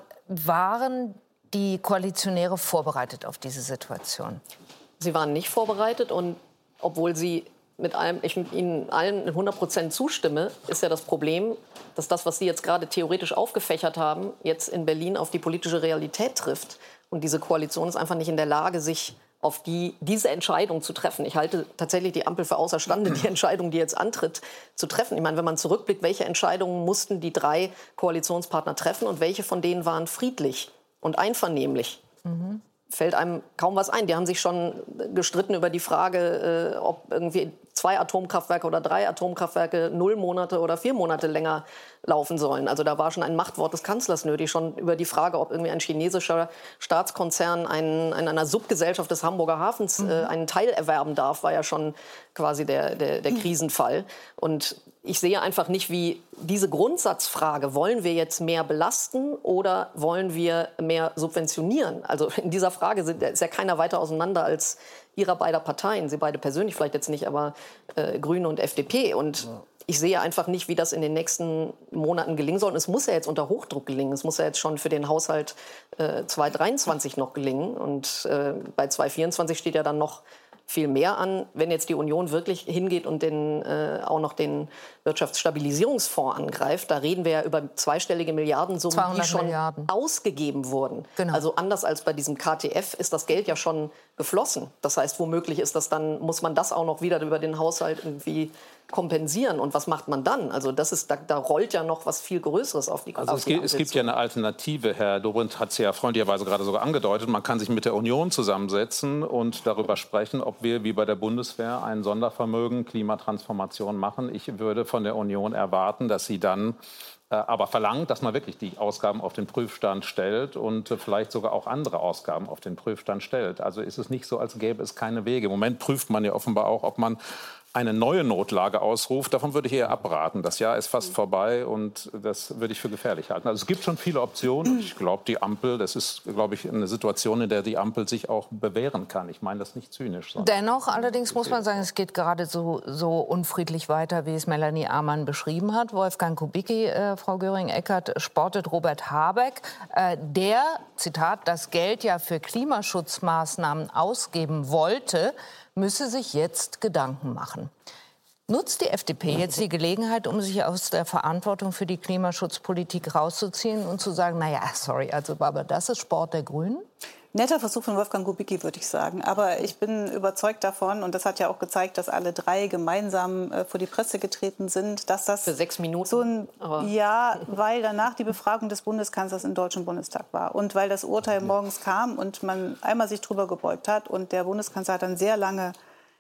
waren die Koalitionäre vorbereitet auf diese Situation? Sie waren nicht vorbereitet, und obwohl sie mit allem, ich mit Ihnen allen hundert Prozent zustimme, ist ja das Problem, dass das, was Sie jetzt gerade theoretisch aufgefächert haben, jetzt in Berlin auf die politische Realität trifft. Und diese Koalition ist einfach nicht in der Lage, sich auf die, diese Entscheidung zu treffen. Ich halte tatsächlich die Ampel für außerstande, die Entscheidung, die jetzt antritt, zu treffen. Ich meine, wenn man zurückblickt, welche Entscheidungen mussten die drei Koalitionspartner treffen und welche von denen waren friedlich und einvernehmlich? Mhm. Fällt einem kaum was ein. Die haben sich schon gestritten über die Frage, äh, ob irgendwie zwei Atomkraftwerke oder drei Atomkraftwerke null Monate oder vier Monate länger laufen sollen. Also da war schon ein Machtwort des Kanzlers nötig, schon über die Frage, ob irgendwie ein chinesischer Staatskonzern einen, in einer Subgesellschaft des Hamburger Hafens mhm. äh, einen Teil erwerben darf, war ja schon quasi der, der, der Krisenfall. Und ich sehe einfach nicht, wie diese Grundsatzfrage, wollen wir jetzt mehr belasten oder wollen wir mehr subventionieren? Also in dieser Frage sind, ist ja keiner weiter auseinander als ihrer beider Parteien. Sie beide persönlich vielleicht jetzt nicht, aber äh, Grüne und F D P. Und ja. ich sehe einfach nicht, wie das in den nächsten Monaten gelingen soll. Und es muss ja jetzt unter Hochdruck gelingen. Es muss ja jetzt schon für den Haushalt äh, zwanzig dreiundzwanzig noch gelingen. Und äh, bei zwanzig vierundzwanzig steht ja dann noch viel mehr an. Wenn jetzt die Union wirklich hingeht und den, äh, auch noch den Wirtschaftsstabilisierungsfonds angreift, da reden wir ja über zweistellige Milliardensummen, die schon Milliarden. ausgegeben wurden. Genau. Also anders als bei diesem K T F ist das Geld ja schon geflossen. Das heißt, womöglich ist das dann, muss man das auch noch wieder über den Haushalt irgendwie kompensieren. Und was macht man dann? Also das ist, da, da rollt ja noch was viel Größeres auf die Also auf es, die gibt, es gibt ja eine Alternative. Herr Dobrindt hat es ja freundlicherweise gerade sogar angedeutet. Man kann sich mit der Union zusammensetzen und darüber sprechen, ob wir wie bei der Bundeswehr ein Sondervermögen Klimatransformation machen. Ich würde von der Union erwarten, dass sie dann äh, aber verlangt, dass man wirklich die Ausgaben auf den Prüfstand stellt und äh, vielleicht sogar auch andere Ausgaben auf den Prüfstand stellt. Also ist es nicht so, als gäbe es keine Wege. Im Moment prüft man ja offenbar auch, ob man eine neue Notlage ausruft. Davon würde ich eher abraten. Das Jahr ist fast vorbei und das würde ich für gefährlich halten. Also es gibt schon viele Optionen. Ich glaube, die Ampel, das ist, glaube ich, eine Situation, in der die Ampel sich auch bewähren kann. Ich meine das nicht zynisch. Dennoch, allerdings muss man sagen, es geht gerade so, so unfriedlich weiter, wie es Melanie Amann beschrieben hat. Wolfgang Kubicki, äh, Frau Göring-Eckardt, sportet Robert Habeck, äh, der, Zitat, das Geld ja für Klimaschutzmaßnahmen ausgeben wollte, müsse sich jetzt Gedanken machen. Nutzt die F D P jetzt die Gelegenheit, um sich aus der Verantwortung für die Klimaschutzpolitik rauszuziehen und zu sagen, naja, sorry, also aber das ist Sport der Grünen? Netter Versuch von Wolfgang Kubicki, würde ich sagen. Aber ich bin überzeugt davon, und das hat ja auch gezeigt, dass alle drei gemeinsam äh, vor die Presse getreten sind, dass das für sechs Minuten. So ein, ja, weil danach die Befragung des Bundeskanzlers im Deutschen Bundestag war und weil das Urteil morgens kam und man einmal sich drüber gebeugt hat und der Bundeskanzler hat dann sehr lange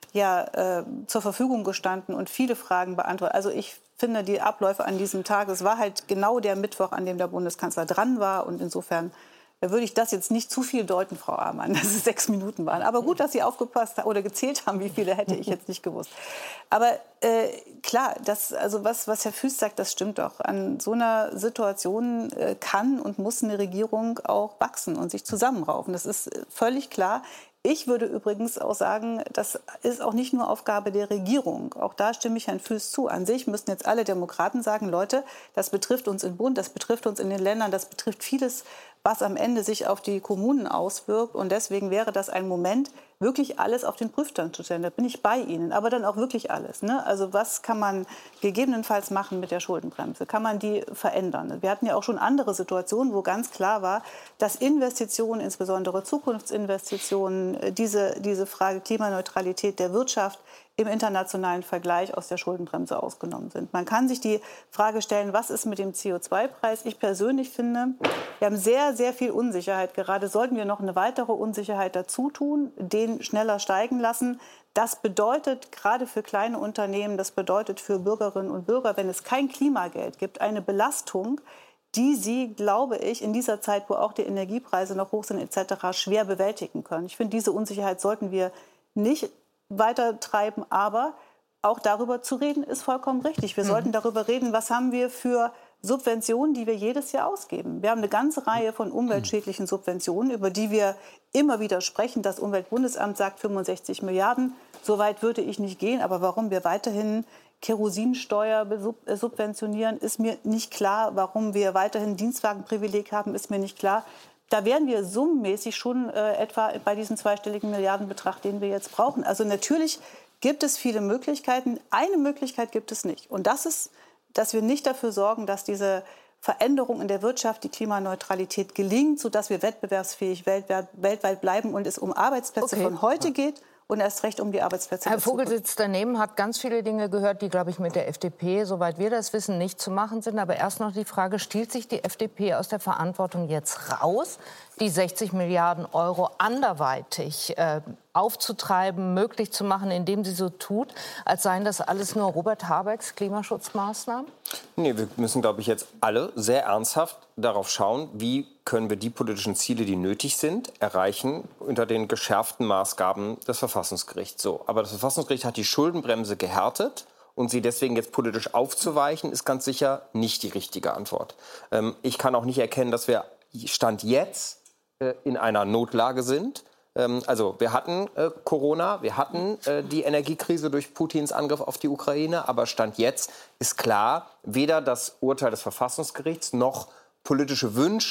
ja, äh, zur Verfügung gestanden und viele Fragen beantwortet. Also ich finde die Abläufe an diesem Tag, es war halt genau der Mittwoch, an dem der Bundeskanzler dran war und insofern Da würde ich das jetzt nicht zu viel deuten, Frau Amann, dass es sechs Minuten waren. Aber gut, dass Sie aufgepasst haben oder gezählt haben, wie viele hätte ich jetzt nicht gewusst. Aber äh, klar, das, also was, was Herr Füß sagt, das stimmt doch. An so einer Situation äh, kann und muss eine Regierung auch wachsen und sich zusammenraufen. Das ist völlig klar. Ich würde übrigens auch sagen, das ist auch nicht nur Aufgabe der Regierung. Auch da stimme ich Herrn Füß zu. An sich müssten jetzt alle Demokraten sagen, Leute, das betrifft uns im Bund, das betrifft uns in den Ländern, das betrifft vieles, was am Ende sich auf die Kommunen auswirkt. Und deswegen wäre das ein Moment, wirklich alles auf den Prüfstand zu stellen. Da bin ich bei Ihnen, aber dann auch wirklich alles. Ne? Also was kann man gegebenenfalls machen mit der Schuldenbremse? Kann man die verändern? Wir hatten ja auch schon andere Situationen, wo ganz klar war, dass Investitionen, insbesondere Zukunftsinvestitionen, diese, diese Frage Klimaneutralität der Wirtschaft im internationalen Vergleich aus der Schuldenbremse ausgenommen sind. Man kann sich die Frage stellen, was ist mit dem C O zwei Preis? Ich persönlich finde, wir haben sehr, sehr viel Unsicherheit. Gerade sollten wir noch eine weitere Unsicherheit dazu tun, den schneller steigen lassen. Das bedeutet gerade für kleine Unternehmen, das bedeutet für Bürgerinnen und Bürger, wenn es kein Klimageld gibt, eine Belastung, die sie, glaube ich, in dieser Zeit, wo auch die Energiepreise noch hoch sind et cetera, schwer bewältigen können. Ich finde, diese Unsicherheit sollten wir nicht weiter treiben, aber auch darüber zu reden, ist vollkommen richtig. Wir mhm. sollten darüber reden, was haben wir für Subventionen, die wir jedes Jahr ausgeben. Wir haben eine ganze Reihe von umweltschädlichen Subventionen, über die wir immer wieder sprechen. Das Umweltbundesamt sagt fünfundsechzig Milliarden. So weit würde ich nicht gehen. Aber warum wir weiterhin Kerosinsteuer subventionieren, ist mir nicht klar. Warum wir weiterhin Dienstwagenprivileg haben, ist mir nicht klar. Da wären wir summenmäßig schon äh, etwa bei diesem zweistelligen Milliardenbetrag, den wir jetzt brauchen. Also natürlich gibt es viele Möglichkeiten. Eine Möglichkeit gibt es nicht. Und das ist, dass wir nicht dafür sorgen, dass diese Veränderung in der Wirtschaft, die Klimaneutralität gelingt, sodass wir wettbewerbsfähig weltweit, weltweit bleiben und es um Arbeitsplätze okay. von heute geht. Und erst recht um die Arbeitsplätze. Herr Vogel sitzt daneben, hat ganz viele Dinge gehört, die, glaube ich, mit der F D P, soweit wir das wissen, nicht zu machen sind. Aber erst noch die Frage, stiehlt sich die F D P aus der Verantwortung jetzt raus, die sechzig Milliarden Euro anderweitig äh, aufzutreiben, möglich zu machen, indem sie so tut, als seien das alles nur Robert Habecks Klimaschutzmaßnahmen? Nee, wir müssen, glaube ich, jetzt alle sehr ernsthaft darauf schauen, wie können wir die politischen Ziele, die nötig sind, erreichen unter den geschärften Maßgaben des Verfassungsgerichts. So, aber das Verfassungsgericht hat die Schuldenbremse gehärtet. Und sie deswegen jetzt politisch aufzuweichen, ist ganz sicher nicht die richtige Antwort. Ähm, ich kann auch nicht erkennen, dass wir Stand jetzt äh, in einer Notlage sind. Ähm, also wir hatten äh, Corona, wir hatten äh, die Energiekrise durch Putins Angriff auf die Ukraine. Aber Stand jetzt ist klar, weder das Urteil des Verfassungsgerichts noch politische Wünsche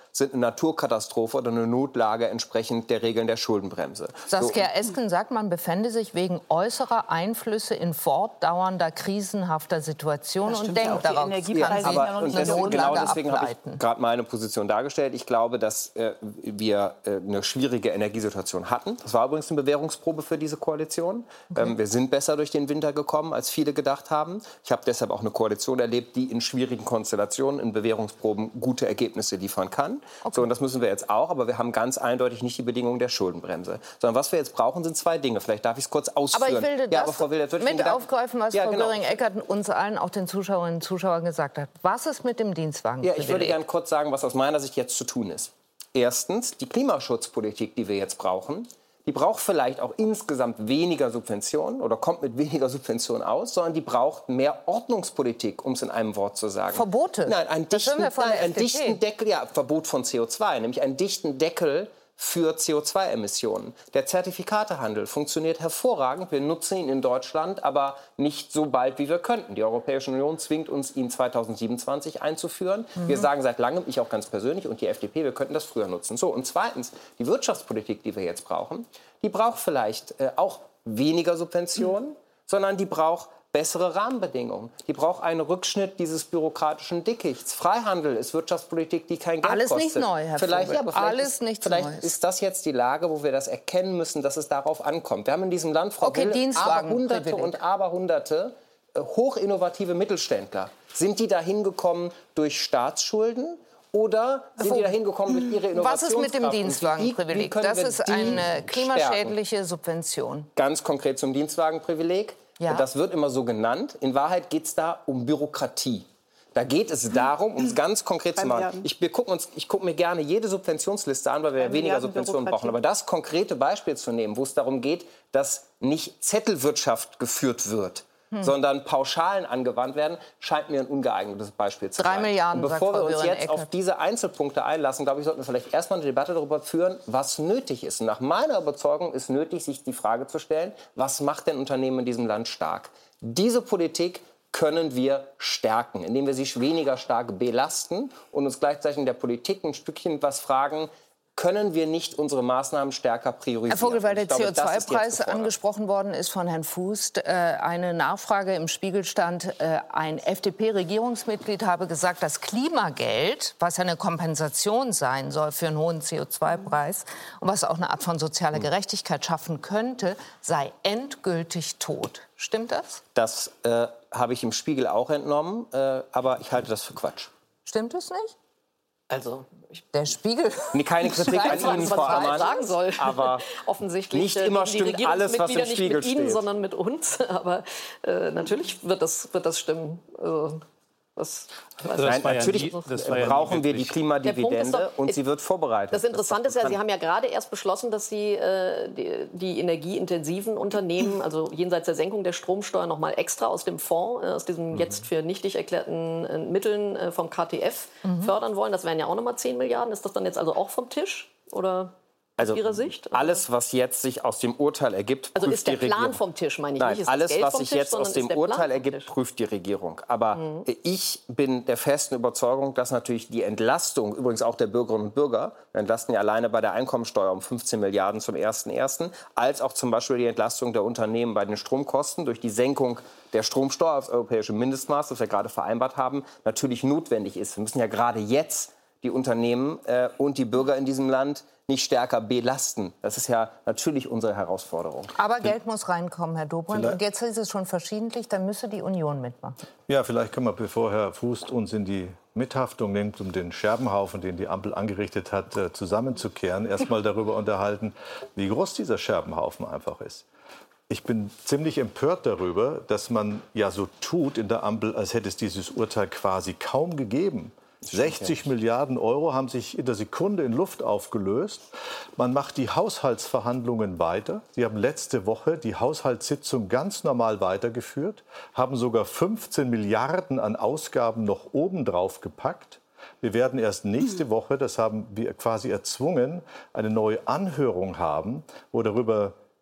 sind eine Naturkatastrophe oder eine Notlage entsprechend der Regeln der Schuldenbremse. Saskia so. Esken sagt, man befände sich wegen äußerer Einflüsse in fortdauernder krisenhafter Situation und denkt ja darauf. Ja, aber und deswegen, genau deswegen habe ich gerade meine Position dargestellt. Ich glaube, dass äh, wir äh, eine schwierige Energiesituation hatten. Das war übrigens eine Bewährungsprobe für diese Koalition. Okay. Ähm, wir sind besser durch den Winter gekommen, als viele gedacht haben. Ich habe deshalb auch eine Koalition erlebt, die in schwierigen Konstellationen, in Bewährungsproben gute Ergebnisse liefern kann. Okay. So, und das müssen wir jetzt auch. Aber wir haben ganz eindeutig nicht die Bedingungen der Schuldenbremse. Sondern was wir jetzt brauchen, sind zwei Dinge. Vielleicht darf ich es kurz ausführen. Aber ich will ja, das aber Frau Wilders, mit gedacht, aufgreifen, was ja, Frau genau. Göring-Eckardt uns allen, auch den Zuschauerinnen und Zuschauern gesagt hat. Was ist mit dem Dienstwagen? Ja, ich würde gerne kurz sagen, was aus meiner Sicht jetzt zu tun ist. Erstens, die Klimaschutzpolitik, die wir jetzt brauchen, die braucht vielleicht auch insgesamt weniger Subventionen oder kommt mit weniger Subventionen aus, sondern die braucht mehr Ordnungspolitik, um es in einem Wort zu sagen. Verbote? Nein, einen dichten, nein, einen dichten Deckel, ja, Verbot von C O zwei, nämlich einen dichten Deckel für C O zwei Emissionen. Der Zertifikatehandel funktioniert hervorragend. Wir nutzen ihn in Deutschland, aber nicht so bald, wie wir könnten. Die Europäische Union zwingt uns, ihn zweitausendsiebenundzwanzig einzuführen. Mhm. Wir sagen seit langem, ich auch ganz persönlich und die F D P, wir könnten das früher nutzen. So, und zweitens, die Wirtschaftspolitik, die wir jetzt brauchen, die braucht vielleicht äh, auch weniger Subventionen, mhm. sondern die braucht bessere Rahmenbedingungen. Die braucht einen Rückschnitt dieses bürokratischen Dickichts. Freihandel ist Wirtschaftspolitik, die kein Geld Alles kostet. Alles nicht neu, Herr vielleicht, Vogel. ja, aber vielleicht Alles ist, nichts Vielleicht Neues. ist das jetzt die Lage, wo wir das erkennen müssen, dass es darauf ankommt. Wir haben in diesem Land, Frau okay, Will, aber Hunderte und Aberhunderte äh, hochinnovative Mittelständler. Sind die da hingekommen durch Staatsschulden? Oder sind die da hingekommen durch ihre Innovationskraft? Was ist mit dem Dienstwagenprivileg? Das ist eine klimaschädliche stärken? Subvention. Ganz konkret zum Dienstwagenprivileg. Ja. Das wird immer so genannt. In Wahrheit geht es da um Bürokratie. Da geht es darum, um es ganz konkret zu machen. Ich, wir gucken uns, ich gucke mir gerne jede Subventionsliste an, weil wir ja weniger Subventionen brauchen. Aber das konkrete Beispiel zu nehmen, wo es darum geht, dass nicht Zettelwirtschaft geführt wird, Hm. sondern Pauschalen angewandt werden, scheint mir ein ungeeignetes Beispiel zu sein. Drei Milliarden, und bevor sagt wir uns jetzt Eckert. auf diese Einzelpunkte einlassen, glaube ich, sollten wir vielleicht erstmal eine Debatte darüber führen, was nötig ist. Und nach meiner Überzeugung ist nötig, sich die Frage zu stellen, was macht denn Unternehmen in diesem Land stark? Diese Politik können wir stärken, indem wir sie weniger stark belasten und uns gleichzeitig in der Politik ein Stückchen was fragen, können wir nicht unsere Maßnahmen stärker priorisieren? Herr Vogel, weil der glaube, C O zwei Preis angesprochen worden ist von Herrn Fuß, äh, eine Nachfrage im Spiegel stand, äh, ein F D P-Regierungsmitglied habe gesagt, das Klimageld, was ja eine Kompensation sein soll für einen hohen C O zwei Preis und was auch eine Art von sozialer Gerechtigkeit schaffen könnte, sei endgültig tot. Stimmt das? Das äh, habe ich im Spiegel auch entnommen, äh, aber ich halte das für Quatsch. Stimmt es nicht? Also, der Spiegel. Nee, keine Kritik an Ihnen, Frau Ammann. Sagen soll. Aber offensichtlich nicht immer stimmt alles, was im Spiegel nicht mit Ihnen, steht, sondern mit uns. Aber äh, natürlich wird das, wird das stimmen. Also, das, also Nein, natürlich ja nie, ja brauchen wir die Klimadividende doch, und sie wird vorbereitet. Das Interessante ist ja, Sie haben ja gerade erst beschlossen, dass Sie äh, die, die energieintensiven Unternehmen, also jenseits der Senkung der Stromsteuer, noch mal extra aus dem Fonds, äh, aus diesen mhm. jetzt für nichtig erklärten äh, Mitteln äh, vom K T F mhm. fördern wollen. Das wären ja auch noch mal zehn Milliarden. Ist das dann jetzt also auch vom Tisch? Oder? Also Ihrer Sicht? Alles, was jetzt sich aus dem Urteil ergibt, also prüft ist der die Plan Regierung. vom Tisch, meine ich Nein, nicht. Ist alles, das Geld was vom sich Tisch, jetzt aus dem Urteil ergibt, prüft die Regierung. Aber mhm. ich bin der festen Überzeugung, dass natürlich die Entlastung, übrigens auch der Bürgerinnen und Bürger, wir entlasten ja alleine bei der Einkommensteuer um fünfzehn Milliarden zum ersten ersten, als auch zum Beispiel die Entlastung der Unternehmen bei den Stromkosten durch die Senkung der Stromsteuer aufs europäische Mindestmaß, das wir gerade vereinbart haben, natürlich notwendig ist. Wir müssen ja gerade jetzt die Unternehmen äh, und die Bürger in diesem Land nicht stärker belasten. Das ist ja natürlich unsere Herausforderung. Aber Geld muss reinkommen, Herr Dobrindt. Und jetzt ist es schon verschiedentlich, dann müsste die Union mitmachen. Ja, vielleicht können wir, bevor Herr Fuß uns in die Mithaftung nimmt, um den Scherbenhaufen, den die Ampel angerichtet hat, zusammenzukehren, erst mal darüber unterhalten, wie groß dieser Scherbenhaufen einfach ist. Ich bin ziemlich empört darüber, dass man ja so tut in der Ampel, als hätte es dieses Urteil quasi kaum gegeben. sechzig Milliarden Euro haben sich in der Sekunde in Luft aufgelöst. Man macht die Haushaltsverhandlungen weiter. Sie haben letzte Woche die Haushaltssitzung ganz normal weitergeführt, haben sogar fünfzehn Milliarden an Ausgaben noch obendrauf gepackt. Wir werden erst nächste Woche, das haben wir quasi erzwungen, eine neue Anhörung haben, wo darüber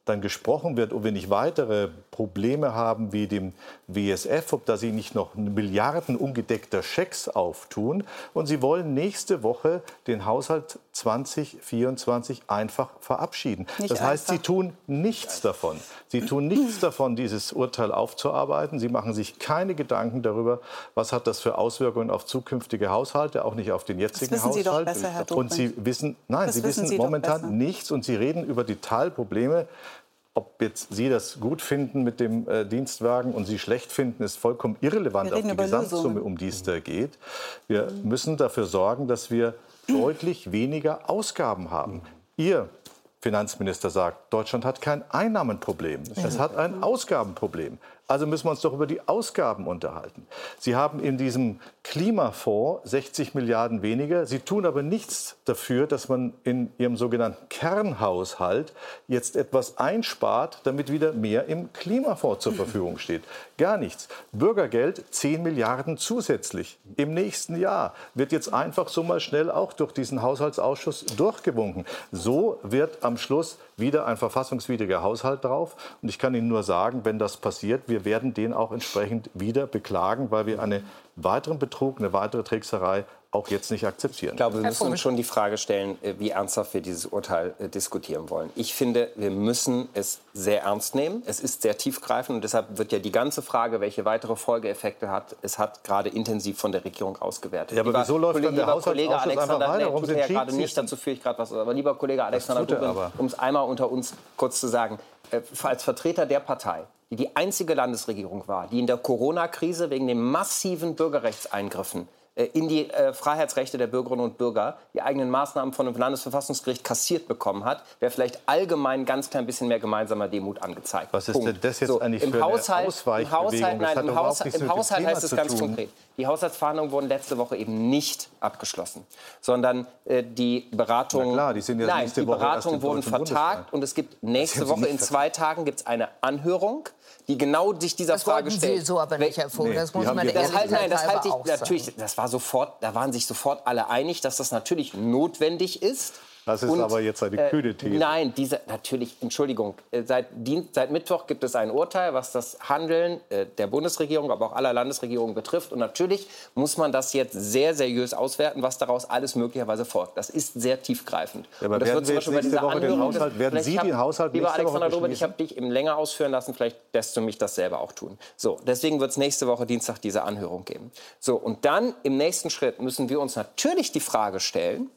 dann gesprochen wird, ob wir nicht weitere Probleme haben wie dem W S F, ob da sie nicht noch Milliarden ungedeckter Schecks auftun. Und sie wollen nächste Woche den Haushalt zwanzig vierundzwanzig einfach verabschieden. Nicht das heißt, einfach. Sie tun nichts davon. Sie tun nichts davon, dieses Urteil aufzuarbeiten. Sie machen sich keine Gedanken darüber, was hat das für Auswirkungen auf zukünftige Haushalte, auch nicht auf den jetzigen das wissen Sie Haushalt. Doch besser, Herr und Sie wissen, nein, das Sie wissen, wissen Sie momentan nichts und Sie reden über Detailprobleme. Ob jetzt Sie das gut finden mit dem äh, Dienstwagen und Sie schlecht finden, ist vollkommen irrelevant auf die Gesamtsumme, um die es da geht. Wir müssen dafür sorgen, dass wir deutlich weniger Ausgaben haben. Ihr Finanzminister sagt, Deutschland hat kein Einnahmenproblem, es hat ein Ausgabenproblem. Also müssen wir uns doch über die Ausgaben unterhalten. Sie haben in diesem Klimafonds sechzig Milliarden weniger. Sie tun aber nichts dafür, dass man in Ihrem sogenannten Kernhaushalt jetzt etwas einspart, damit wieder mehr im Klimafonds zur Verfügung steht. Gar nichts. Bürgergeld, zehn Milliarden zusätzlich im nächsten Jahr. Wird jetzt einfach so mal schnell auch durch diesen Haushaltsausschuss durchgewunken. So wird am Schluss wieder ein verfassungswidriger Haushalt drauf. Und ich kann Ihnen nur sagen, wenn das passiert, wir werden den auch entsprechend wieder beklagen, weil wir einen weiteren Betrug, eine weitere Trickserei auch jetzt nicht akzeptieren. Ich glaube, wir müssen uns schon die Frage stellen, wie ernsthaft wir dieses Urteil äh, diskutieren wollen. Ich finde, wir müssen es sehr ernst nehmen. Es ist sehr tiefgreifend und deshalb wird ja die ganze Frage, welche weitere Folgeeffekte hat, es hat gerade intensiv von der Regierung ausgewertet. Ja, aber lieber wieso läuft Kollege, dann der Kollege Alexander, weiter? Nee, Warum tut er ja gerade nicht, dazu führe ich gerade was. Aber lieber Kollege Alexander, um es einmal unter uns kurz zu sagen, äh, als Vertreter der Partei, die die einzige Landesregierung war, die in der Corona-Krise wegen den massiven Bürgerrechtseingriffen in die äh, Freiheitsrechte der Bürgerinnen und Bürger die eigenen Maßnahmen von dem Landesverfassungsgericht kassiert bekommen hat, wäre vielleicht allgemein ein ganz klein bisschen mehr gemeinsamer Demut angezeigt. Was ist Punkt. denn das jetzt so, eigentlich im für Haushalt, eine Ausweichbewegung? Im Haushalt, nein, im Haushalt, im Haushalt heißt es ganz tun. konkret. Die Haushaltsverhandlungen wurden letzte Woche eben nicht abgeschlossen, sondern äh, die Beratungen, Na klar, die sind ja nein, nächste die Woche Beratungen erst im wurden Deutschen vertagt Bundestag. und es gibt nächste Woche in zwei Tagen gibt's eine Anhörung, die genau sich dieser das Frage wollten stellt. Sie so aber nicht erfunden. Nee, das muss man das halt, nein, das halte ich auch natürlich. sagen. Das war sofort. Da waren sich sofort alle einig, dass das natürlich notwendig ist. Das ist und, aber jetzt eine kühne These. Äh, nein, diese, natürlich, Entschuldigung, äh, seit, Dienst, seit Mittwoch gibt es ein Urteil, was das Handeln äh, der Bundesregierung, aber auch aller Landesregierungen betrifft. Und natürlich muss man das jetzt sehr seriös auswerten, was daraus alles möglicherweise folgt. Das ist sehr tiefgreifend. Ja, aber und das werden wird zum wir Beispiel jetzt bei dieser nächste Woche den Anhörung, Haushalt, werden Sie hab, den Haushalt lieber nächste Woche Alexander Dobrindt, ich beschließen? habe dich eben länger ausführen lassen, vielleicht lässt du mich das selber auch tun. So, deswegen wird es nächste Woche Dienstag diese Anhörung geben. So, und dann im nächsten Schritt müssen wir uns natürlich die Frage stellen,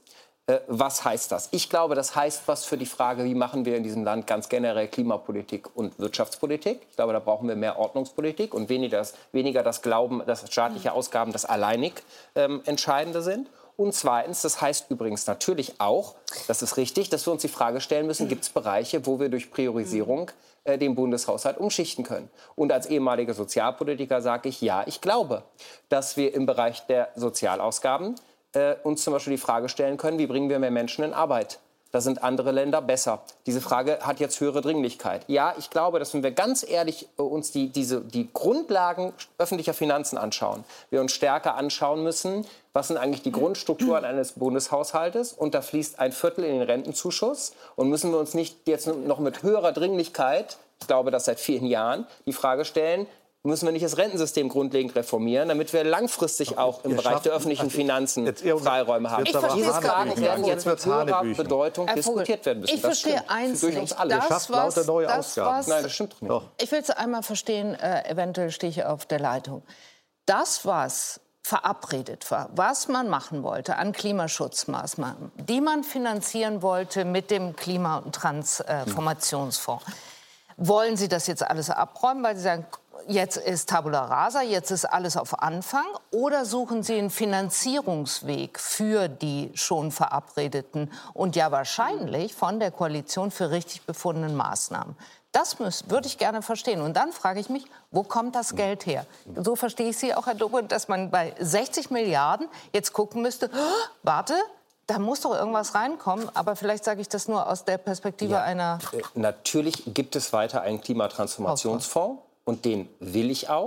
was heißt das? Ich glaube, das heißt was für die Frage, wie machen wir in diesem Land ganz generell Klimapolitik und Wirtschaftspolitik. Ich glaube, da brauchen wir mehr Ordnungspolitik und weniger das, weniger das Glauben, dass staatliche Ausgaben das alleinig ähm, Entscheidende sind. Und zweitens, das heißt übrigens natürlich auch, das ist richtig, dass wir uns die Frage stellen müssen, gibt es Bereiche, wo wir durch Priorisierung äh, den Bundeshaushalt umschichten können. Und als ehemaliger Sozialpolitiker sage ich, ja, ich glaube, dass wir im Bereich der Sozialausgaben Äh, uns zum Beispiel die Frage stellen können, wie bringen wir mehr Menschen in Arbeit? Da sind andere Länder besser. Diese Frage hat jetzt höhere Dringlichkeit. Ja, ich glaube, dass wenn wir ganz ehrlich äh, uns die, diese, die Grundlagen öffentlicher Finanzen anschauen, wir uns stärker anschauen müssen, was sind eigentlich die Grundstrukturen eines Bundeshaushaltes? Und da fließt ein Viertel in den Rentenzuschuss. Und müssen wir uns nicht jetzt noch mit höherer Dringlichkeit, ich glaube das seit vielen Jahren, die Frage stellen, müssen wir nicht das Rentensystem grundlegend reformieren, damit wir langfristig auch im Ihr Bereich schafft- der öffentlichen Finanzen Freiräume haben. Ich verstehe Diese es Fragen gar werden nicht. jetzt mit höherer Bedeutung Herr Vogel, diskutiert werden müssen. ich Das verstehe stimmt. eins Durch nicht. uns alle. Das, schafft lauter neue das, Ausgaben. was- Nein, das stimmt doch nicht. Doch. Ich will es einmal verstehen, äh, eventuell stehe ich auf der Leitung. Das, was verabredet war, was man machen wollte an Klimaschutzmaßnahmen, die man finanzieren wollte mit dem Klima- und Transformationsfonds, wollen Sie das jetzt alles abräumen, weil Sie sagen, jetzt ist Tabula Rasa, jetzt ist alles auf Anfang? Oder suchen Sie einen Finanzierungsweg für die schon verabredeten und ja wahrscheinlich von der Koalition für richtig befundenen Maßnahmen? Das müß, würde ich gerne verstehen. Und dann frage ich mich, wo kommt das Geld her? So verstehe ich Sie auch, Herr Dobrindt, dass man bei sechzig Milliarden jetzt gucken müsste, oh, warte, da muss doch irgendwas reinkommen. Aber vielleicht sage ich das nur aus der Perspektive Ja, einer... äh, Natürlich gibt es weiter einen Klimatransformationsfonds. Und den will ich auch.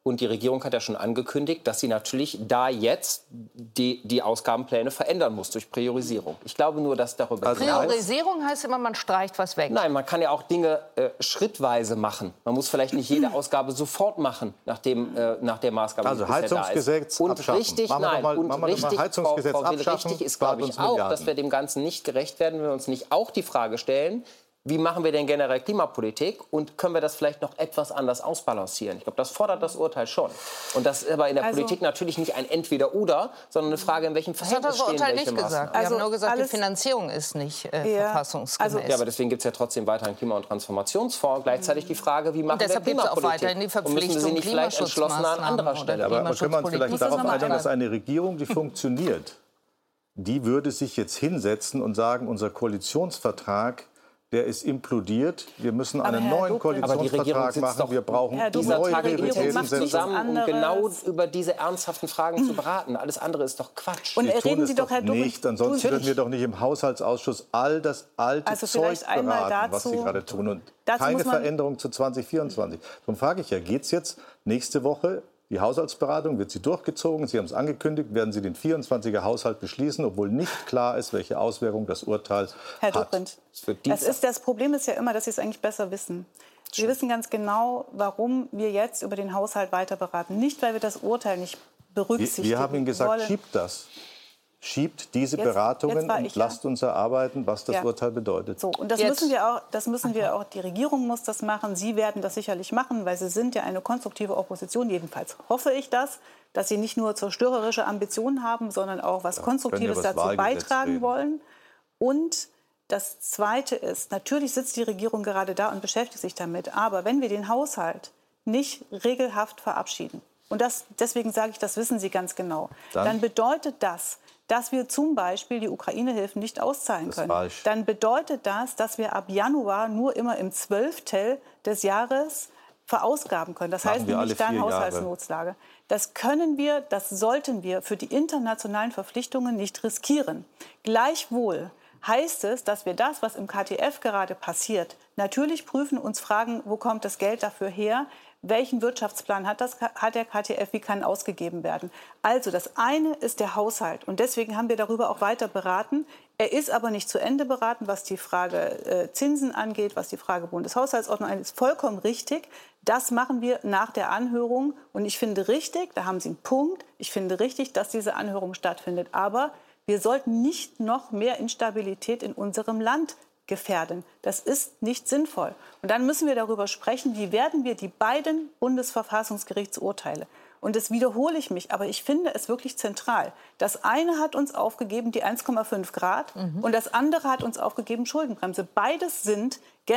Und die Regierung hat ja schon angekündigt, dass sie natürlich da jetzt die, die Ausgabenpläne verändern muss durch Priorisierung. Ich glaube nur, dass darüber also Priorisierung heißt immer, man streicht was weg. Nein, man kann ja auch Dinge äh, schrittweise machen. Man muss vielleicht nicht jede Ausgabe sofort machen, nachdem äh, nach der Maßgabe, also die Heizungsgesetz da ist. Und abschaffen. richtig, machen wir nein, mal, und machen wir richtig, mal Heizungsgesetz Frau, Frau Will, abschaffen, richtig ist, glaube ich, auch, dass wir dem Ganzen nicht gerecht werden, wenn wir uns nicht auch die Frage stellen, wie machen wir denn generell Klimapolitik und können wir das vielleicht noch etwas anders ausbalancieren? Ich glaube, das fordert das Urteil schon. Und das ist aber in der also, Politik natürlich nicht ein Entweder-Oder, sondern eine Frage, in welchem Verhältnis stehen welche Maßnahmen. Das hat das Urteil nicht gesagt. Wir also haben nur gesagt, die Finanzierung ist nicht äh, ja, verfassungsgemäß. Also, ja, aber deswegen gibt es ja trotzdem weiter einen Klima- und Transformationsfonds. Gleichzeitig die Frage, wie machen wir Klimapolitik? Auch weiterhin die Verpflichtung, und müssen Sie nicht vielleicht entschlossener an anderer Stelle? Aber können wir uns vielleicht darauf einigen, dass eine Regierung, die funktioniert, die würde sich jetzt hinsetzen und sagen, unser Koalitionsvertrag, der ist implodiert. Wir müssen einen neuen Koalitionsvertrag machen. Wir brauchen neue Prioritäten zusammen, um genau über diese ernsthaften Fragen zu beraten. Alles andere ist doch Quatsch. Und reden Sie doch, Herr Dobrindt, nicht. Ansonsten würden wir doch nicht im Haushaltsausschuss all das alte also Zeug beraten, was Sie gerade tun. Und keine Veränderung zu zwanzig vierundzwanzig. Darum frage ich ja, geht es jetzt nächste Woche? Die Haushaltsberatung, wird sie durchgezogen? Sie haben es angekündigt, werden Sie den vierundzwanziger Haushalt beschließen, obwohl nicht klar ist, welche Auswirkungen das Urteil Herr hat. Dobrindt, das, ist, das Problem ist ja immer, dass Sie es eigentlich besser wissen. Sie wissen ganz genau, warum wir jetzt über den Haushalt weiter beraten. Nicht, weil wir das Urteil nicht berücksichtigen Wir, wir haben Ihnen gesagt, wollen. schiebt das. Schiebt diese jetzt, Beratungen jetzt und lasst ja. uns erarbeiten, was das ja. Urteil bedeutet. So, und das jetzt. müssen wir auch, das müssen wir auch, die Regierung muss das machen. Sie werden das sicherlich machen, weil Sie sind ja eine konstruktive Opposition. Jedenfalls hoffe ich das, dass Sie nicht nur zerstörerische Ambitionen haben, sondern auch was ja, Konstruktives dazu beitragen reden. wollen. Und das Zweite ist, natürlich sitzt die Regierung gerade da und beschäftigt sich damit. Aber wenn wir den Haushalt nicht regelhaft verabschieden, und das, deswegen sage ich, das wissen Sie ganz genau, dann, dann bedeutet das, dass wir zum Beispiel die Ukraine-Hilfen nicht auszahlen können. Dann bedeutet das, dass wir ab Januar nur immer im Zwölftel des Jahres verausgaben können. Das heißt nämlich dann Haushaltsnotlage. Das können wir, das sollten wir für die internationalen Verpflichtungen nicht riskieren. Gleichwohl heißt es, dass wir das, was im K T F gerade passiert, natürlich prüfen, uns fragen, wo kommt das Geld dafür her? Welchen Wirtschaftsplan hat, das, hat der K T F? Wie kann ausgegeben werden? Also das eine ist der Haushalt. Und deswegen haben wir darüber auch weiter beraten. Er ist aber nicht zu Ende beraten, was die Frage äh, Zinsen angeht, was die Frage Bundeshaushaltsordnung angeht. Ist vollkommen richtig. Das machen wir nach der Anhörung. Und ich finde richtig, da haben Sie einen Punkt, ich finde richtig, dass diese Anhörung stattfindet. Aber wir sollten nicht noch mehr Instabilität in unserem Land gefährden. Das ist nicht sinnvoll. Und dann müssen wir darüber sprechen, wie werden wir die beiden Bundesverfassungsgerichtsurteile. Und das wiederhole ich mich, aber ich finde es wirklich zentral. Das eine hat uns aufgegeben, die eins Komma fünf Grad, mhm. und das andere hat uns aufgegeben, Schuldenbremse. Beides sind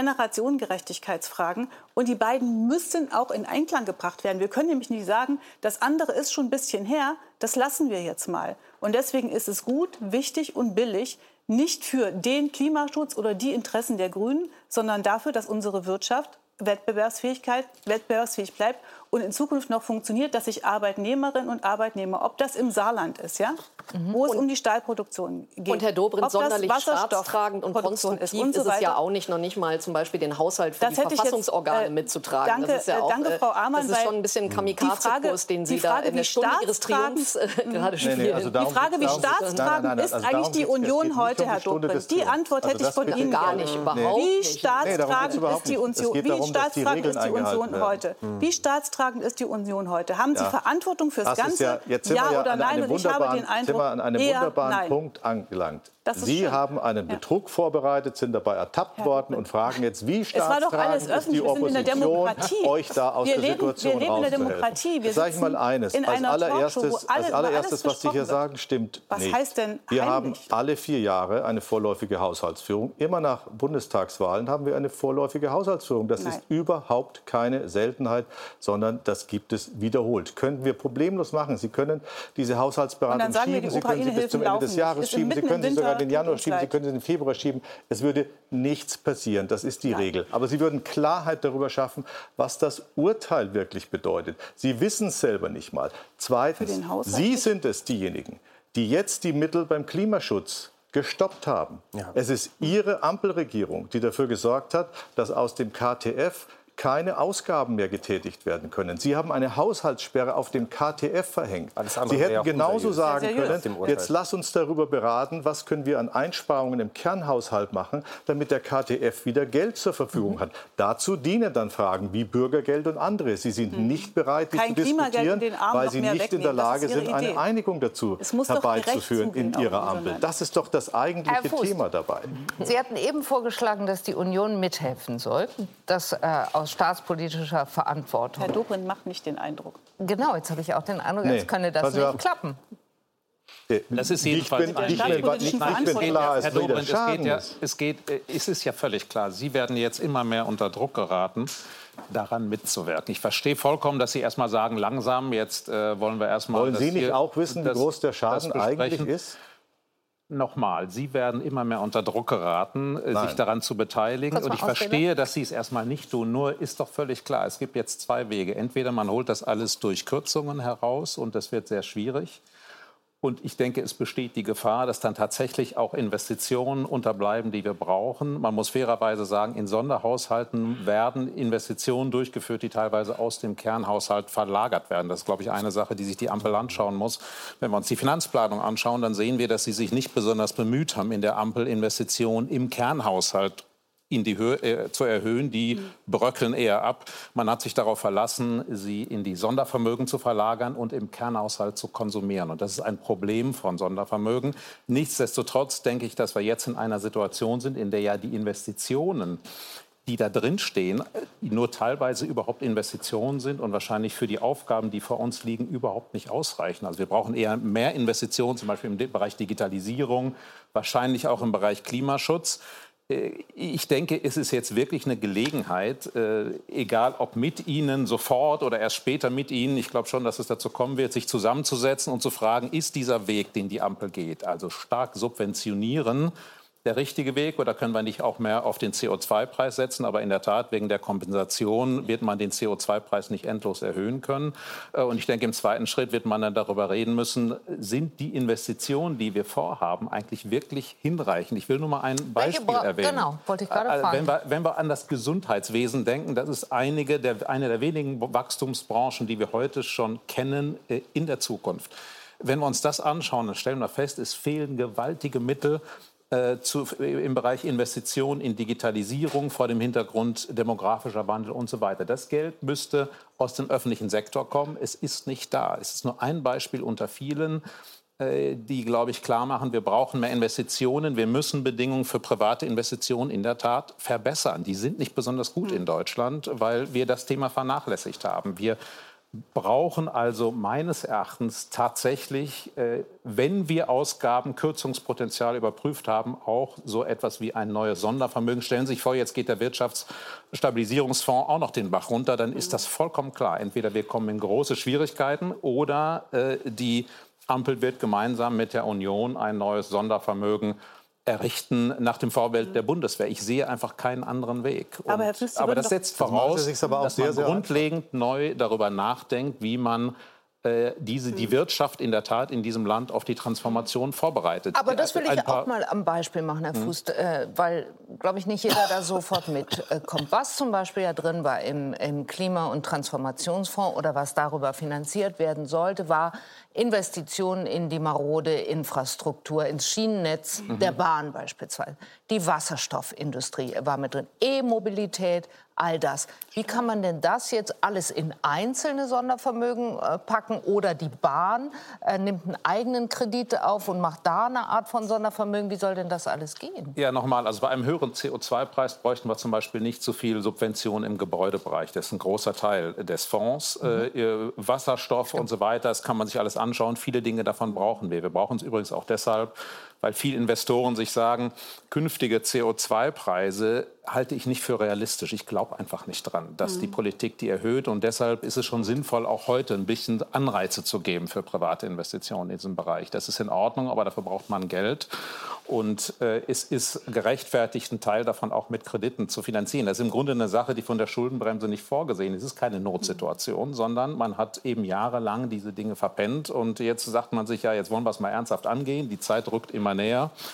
Generationengerechtigkeitsfragen und die beiden müssen auch in Einklang gebracht werden. Wir können nämlich nicht sagen, das andere ist schon ein bisschen her, das lassen wir jetzt mal. Und deswegen ist es gut, wichtig und billig, nicht für den Klimaschutz oder die Interessen der Grünen, sondern dafür, dass unsere Wirtschaft Wettbewerbsfähigkeit, wettbewerbsfähig bleibt und in Zukunft noch funktioniert, dass sich Arbeitnehmerinnen und Arbeitnehmer, ob das im Saarland ist, ja, mhm. wo es und, um die Stahlproduktion geht. Und Herr Dobrindt, sonderlich staatstragend und konstruktiv ist, und so ist es ja auch nicht, noch nicht mal zum Beispiel den Haushalt für das die Verfassungsorgane jetzt, äh, mitzutragen. Danke, das ist ja auch, danke, Frau Amann, das ist schon ein bisschen Kamikaze-Kurs, den Sie Frage, da in der Stunde Ihres Triumphs äh, gerade spielen. Nee, nee, also die Frage, wie staatstragend ist also eigentlich die Union heute, Herr Dobrindt? Die Antwort hätte ich von Ihnen gar nicht, überhaupt nicht. Wie staatstragend ist die Union? Wie staatstragend ist die Union heute? Wie staatstragend ist die Union heute? Haben Sie ja. Verantwortung fürs das Ganze? Ja, jetzt sind ja, wir ja oder nein? Und ich habe den Eindruck, sind wir an einem eher wunderbaren nein. Punkt angelangt. Sie schön. haben einen Betrug ja. vorbereitet, sind dabei ertappt Herr worden und fragen jetzt, wie staatstragend ist die Opposition, euch da aus wir der Situation rauszuhelfen. Wir leben in der Demokratie. Wir sage ich mal eines. Als allererstes, alle, als allererstes was Sie hier wird. sagen, stimmt was nicht. Heißt denn wir heimlich? haben alle vier Jahre eine vorläufige Haushaltsführung. Immer nach Bundestagswahlen haben wir eine vorläufige Haushaltsführung. Das Nein. ist überhaupt keine Seltenheit, sondern das gibt es wiederholt. Könnten wir problemlos machen. Sie können diese Haushaltsberatung schieben. Sie können sie bis zum Ende des Jahres schieben. Sie können sie sogar den Januar schieben, Sie können sie in den Februar schieben. Es würde nichts passieren. Das ist die Nein. Regel. Aber Sie würden Klarheit darüber schaffen, was das Urteil wirklich bedeutet. Sie wissen es selber nicht mal. Zweitens, Sie sind es diejenigen, die jetzt die Mittel beim Klimaschutz gestoppt haben. Ja. Es ist Ihre Ampelregierung, die dafür gesorgt hat, dass aus dem K T F keine Ausgaben mehr getätigt werden können. Sie haben eine Haushaltssperre auf dem K T F verhängt. Sie hätten genauso sagen können, jetzt lass uns darüber beraten, was können wir an Einsparungen im Kernhaushalt machen, damit der K T F wieder Geld zur Verfügung mhm. hat. Dazu dienen dann Fragen wie Bürgergeld und andere. Sie sind mhm. nicht bereit, dies zu diskutieren, weil Sie nicht in der Lage sind, eine Einigung dazu herbeizuführen in Ihrer Ampel. Das ist doch das eigentliche Thema dabei. Sie hatten eben vorgeschlagen, dass die Union mithelfen soll, das äh, aus staatspolitischer Verantwortung. Herr Dobrindt macht nicht den Eindruck. Genau, jetzt habe ich auch den Eindruck, nee. als könne das nicht auch klappen. Das ist jedenfalls ich bin, ich bin, ich bin, ich bin klar, Herr Dobrindt, es geht ja, es geht, es ist ja völlig klar, Sie werden jetzt immer mehr unter Druck geraten, daran mitzuwirken. Ich verstehe vollkommen, dass Sie erst mal sagen, langsam, jetzt äh, wollen wir erst mal... Wollen Sie nicht auch wissen, wie groß der Schaden eigentlich ist? Nochmal, Sie werden immer mehr unter Druck geraten, Nein. sich daran zu beteiligen. Und ich verstehe, dass Sie es erstmal nicht tun. Nur ist doch völlig klar, es gibt jetzt zwei Wege. Entweder man holt das alles durch Kürzungen heraus und das wird sehr schwierig. Und ich denke, es besteht die Gefahr, dass dann tatsächlich auch Investitionen unterbleiben, die wir brauchen. Man muss fairerweise sagen, in Sonderhaushalten werden Investitionen durchgeführt, die teilweise aus dem Kernhaushalt verlagert werden. Das ist, glaube ich, eine Sache, die sich die Ampel anschauen muss. Wenn wir uns die Finanzplanung anschauen, dann sehen wir, dass sie sich nicht besonders bemüht haben, in der Ampel Investitionen im Kernhaushalt in die Höhe äh, zu erhöhen, die bröckeln eher ab. Man hat sich darauf verlassen, sie in die Sondervermögen zu verlagern und im Kernhaushalt zu konsumieren. Und das ist ein Problem von Sondervermögen. Nichtsdestotrotz denke ich, dass wir jetzt in einer Situation sind, in der ja die Investitionen, die da drin stehen, nur teilweise überhaupt Investitionen sind und wahrscheinlich für die Aufgaben, die vor uns liegen, überhaupt nicht ausreichen. Also wir brauchen eher mehr Investitionen, zum Beispiel im Bereich Digitalisierung, wahrscheinlich auch im Bereich Klimaschutz. Ich denke, es ist jetzt wirklich eine Gelegenheit, äh, egal ob mit Ihnen sofort oder erst später mit Ihnen, ich glaube schon, dass es dazu kommen wird, sich zusammenzusetzen und zu fragen, ist dieser Weg, den die Ampel geht, also stark subventionieren, der richtige Weg, oder können wir nicht auch mehr auf den C O zwei Preis setzen? Aber in der Tat, wegen der Kompensation wird man den C O zwei Preis nicht endlos erhöhen können. Und ich denke, im zweiten Schritt wird man dann darüber reden müssen, sind die Investitionen, die wir vorhaben, eigentlich wirklich hinreichend? Ich will nur mal ein Beispiel erwähnen. Genau, wollte ich gerade fragen. Wenn wir, wenn wir an das Gesundheitswesen denken, das ist einige der, eine der wenigen Wachstumsbranchen, die wir heute schon kennen, in der Zukunft. Wenn wir uns das anschauen, dann stellen wir fest, es fehlen gewaltige Mittel, Äh, zu, im Bereich Investitionen in Digitalisierung vor dem Hintergrund demografischer Wandel und so weiter. Das Geld müsste aus dem öffentlichen Sektor kommen. Es ist nicht da. Es ist nur ein Beispiel unter vielen, äh, die, glaube ich, klar machen, wir brauchen mehr Investitionen. Wir müssen Bedingungen für private Investitionen in der Tat verbessern. Die sind nicht besonders gut in Deutschland, weil wir das Thema vernachlässigt haben. Wir brauchen also meines Erachtens tatsächlich, äh, wenn wir Ausgaben, Kürzungspotenzial überprüft haben, auch so etwas wie ein neues Sondervermögen. Stellen Sie sich vor, jetzt geht der Wirtschaftsstabilisierungsfonds auch noch den Bach runter, dann ist das vollkommen klar. Entweder wir kommen in große Schwierigkeiten oder äh, die Ampel wird gemeinsam mit der Union ein neues Sondervermögen errichten nach dem Vorbild der Bundeswehr. Ich sehe einfach keinen anderen Weg. Und, aber, Herr Fürst, aber das setzt voraus, das aber dass man sehr, grundlegend sehr neu darüber nachdenkt, wie man äh, diese, die Wirtschaft in der Tat in diesem Land auf die Transformation vorbereitet. Aber das will ich auch mal am Beispiel machen, Herr Fuß, äh, weil, glaube ich, nicht jeder da sofort mitkommt. Was zum Beispiel ja drin war im, im Klima- und Transformationsfonds oder was darüber finanziert werden sollte, war Investitionen in die marode Infrastruktur, ins Schienennetz mhm. der Bahn beispielsweise. Die Wasserstoffindustrie war mit drin, E-Mobilität, all das. Wie kann man denn das jetzt alles in einzelne Sondervermögen äh, packen? Oder die Bahn äh, nimmt einen eigenen Kredit auf und macht da eine Art von Sondervermögen. Wie soll denn das alles gehen? Ja, nochmal, also bei einem höheren C O zwei Preis bräuchten wir zum Beispiel nicht so viel Subventionen im Gebäudebereich. Das ist ein großer Teil des Fonds. Mhm. Äh, Wasserstoff und so weiter, das kann man sich alles anschauen. Viele Dinge davon brauchen wir. Wir brauchen es übrigens auch deshalb, weil viele Investoren sich sagen, künftige C O zwei Preise halte ich nicht für realistisch. Ich glaube einfach nicht dran, dass mhm. die Politik die erhöht. Und deshalb ist es schon sinnvoll, auch heute ein bisschen Anreize zu geben für private Investitionen in diesem Bereich. Das ist in Ordnung, aber dafür braucht man Geld. Und äh, es ist gerechtfertigt, einen Teil davon auch mit Krediten zu finanzieren. Das ist im Grunde eine Sache, die von der Schuldenbremse nicht vorgesehen ist. Es ist keine Notsituation, sondern man hat eben jahrelang diese Dinge verpennt. Und jetzt sagt man sich, ja, jetzt wollen wir es mal ernsthaft angehen. Die Zeit rückt immer näher.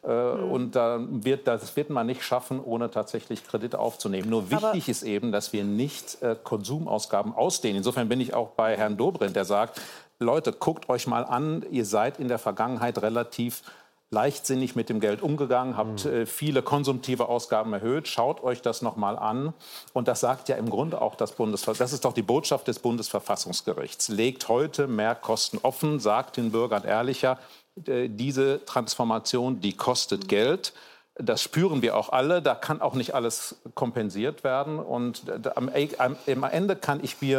Äh, mhm. Und da wird, das wird man nicht schaffen, ohne tatsächlich Kredite aufzunehmen. Nur wichtig Aber ist eben, dass wir nicht äh, Konsumausgaben ausdehnen. Insofern bin ich auch bei Herrn Dobrindt, der sagt, Leute, guckt euch mal an, ihr seid in der Vergangenheit relativ leichtsinnig mit dem Geld umgegangen, habt äh, viele konsumtive Ausgaben erhöht. Schaut euch das noch mal an. Und das sagt ja im Grunde auch das Bundesverfassungsgericht. Das ist doch die Botschaft des Bundesverfassungsgerichts. Legt heute Mehrkosten offen, sagt den Bürgern ehrlicher, äh, diese Transformation, die kostet Geld. Das spüren wir auch alle. Da kann auch nicht alles kompensiert werden. Und äh, am, am, am Ende kann ich mir